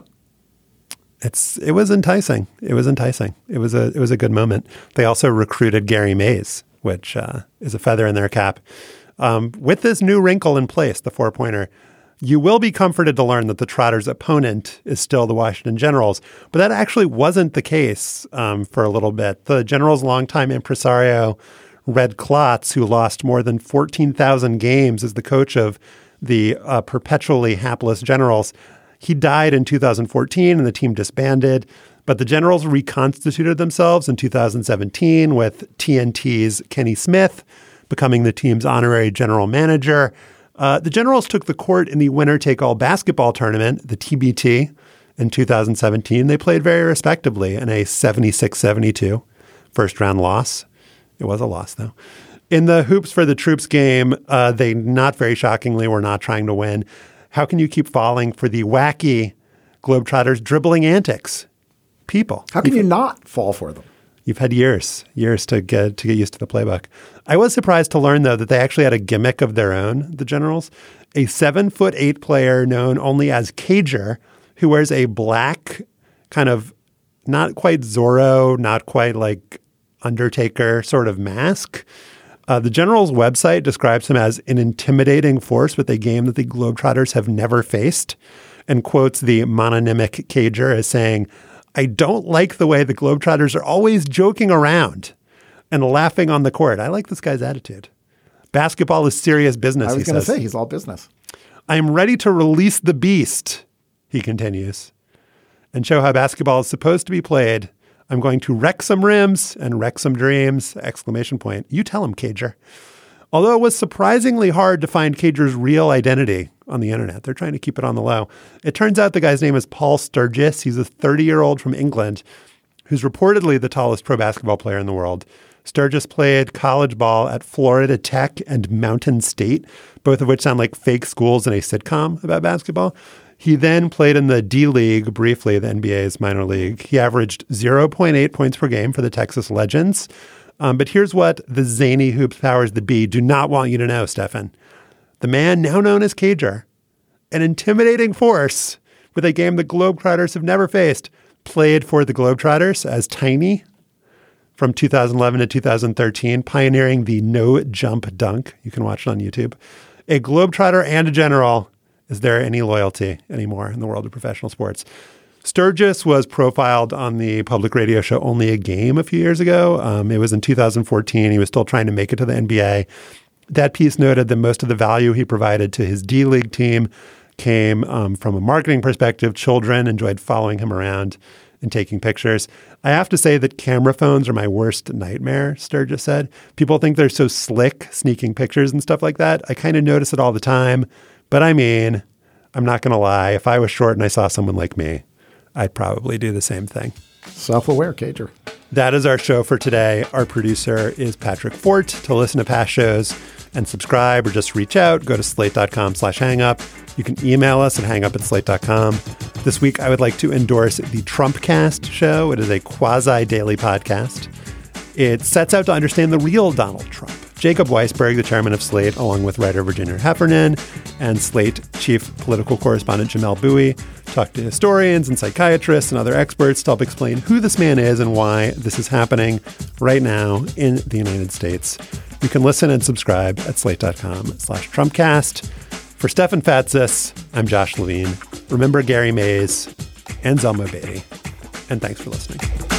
It was enticing. It was a good moment. They also recruited Gary Mays, which is a feather in their cap. With this new wrinkle in place, the 4-pointer, you will be comforted to learn that the Trotters' opponent is still the Washington Generals. But that actually wasn't the case for a little bit. The Generals' longtime impresario, Red Klotz, who lost more than 14,000 games as the coach of the perpetually hapless Generals, he died in 2014 and the team disbanded. But the Generals reconstituted themselves in 2017 with TNT's Kenny Smith becoming the team's honorary general manager. The Generals took the court in the winner-take-all basketball tournament, the TBT, in 2017. They played very respectably in a 76-72 first-round loss. It was a loss, though. In the Hoops for the Troops game, they, not very shockingly, were not trying to win. How can you keep falling for the wacky Globetrotters dribbling antics? People. How can you not fall for them? You've had years to get used to the playbook. I was surprised to learn, though, that they actually had a gimmick of their own, the Generals. A 7'8" player known only as Cager, who wears a black kind of not quite Zorro, not quite like Undertaker sort of mask. The Generals' website describes him as an intimidating force with a game that the Globetrotters have never faced, and quotes the mononymic Cager as saying, "I don't like the way the Globetrotters are always joking around and laughing on the court. I like this guy's attitude. Basketball is serious business," he says. I was going to say, he's all business. "I am ready to release the beast," he continues, "and show how basketball is supposed to be played. I'm going to wreck some rims and wreck some dreams!" Exclamation point. You tell him, Cager. Although it was surprisingly hard to find Cager's real identity on the internet. They're trying to keep it on the low. It turns out the guy's name is Paul Sturgis. He's a 30-year-old from England who's reportedly the tallest pro basketball player in the world. Sturgis played college ball at Florida Tech and Mountain State, both of which sound like fake schools in a sitcom about basketball. He then played in the D-League briefly, the NBA's minor league. He averaged 0.8 points per game for the Texas Legends. But here's what the zany hoops powers that be do not want you to know, Stefan. The man now known as Cager, an intimidating force with a game the Globetrotters have never faced, played for the Globetrotters as Tiny from 2011 to 2013, pioneering the no-jump dunk. You can watch it on YouTube. A Globetrotter and a General. Is there any loyalty anymore in the world of professional sports? Sturgis was profiled on the public radio show Only a Game a few years ago. It was in 2014. He was still trying to make it to the NBA. That piece noted that most of the value he provided to his D-League team came from a marketing perspective. Children enjoyed following him around and taking pictures. I have to say that camera phones are my worst nightmare, Sturgis said. People think they're so slick, sneaking pictures and stuff like that. I kind of notice it all the time. But I mean, I'm not going to lie. If I was short and I saw someone like me, I'd probably do the same thing. Self-aware, Cager. That is our show for today. Our producer is Patrick Fort. To listen to past shows and subscribe or just reach out, go to slate.com/hangup. You can email us at hangup@slate.com. This week, I would like to endorse the Trumpcast show. It is a quasi-daily podcast. It sets out to understand the real Donald Trump. Jacob Weisberg, the chairman of Slate, along with writer Virginia Heffernan and Slate chief political correspondent Jamelle Bouie, talk to historians and psychiatrists and other experts to help explain who this man is and why this is happening right now in the United States. You can listen and subscribe at slate.com/Trumpcast. For Stefan Fatsis, I'm Josh Levine. Remember Gary Mays and Zelma Beatty. And thanks for listening.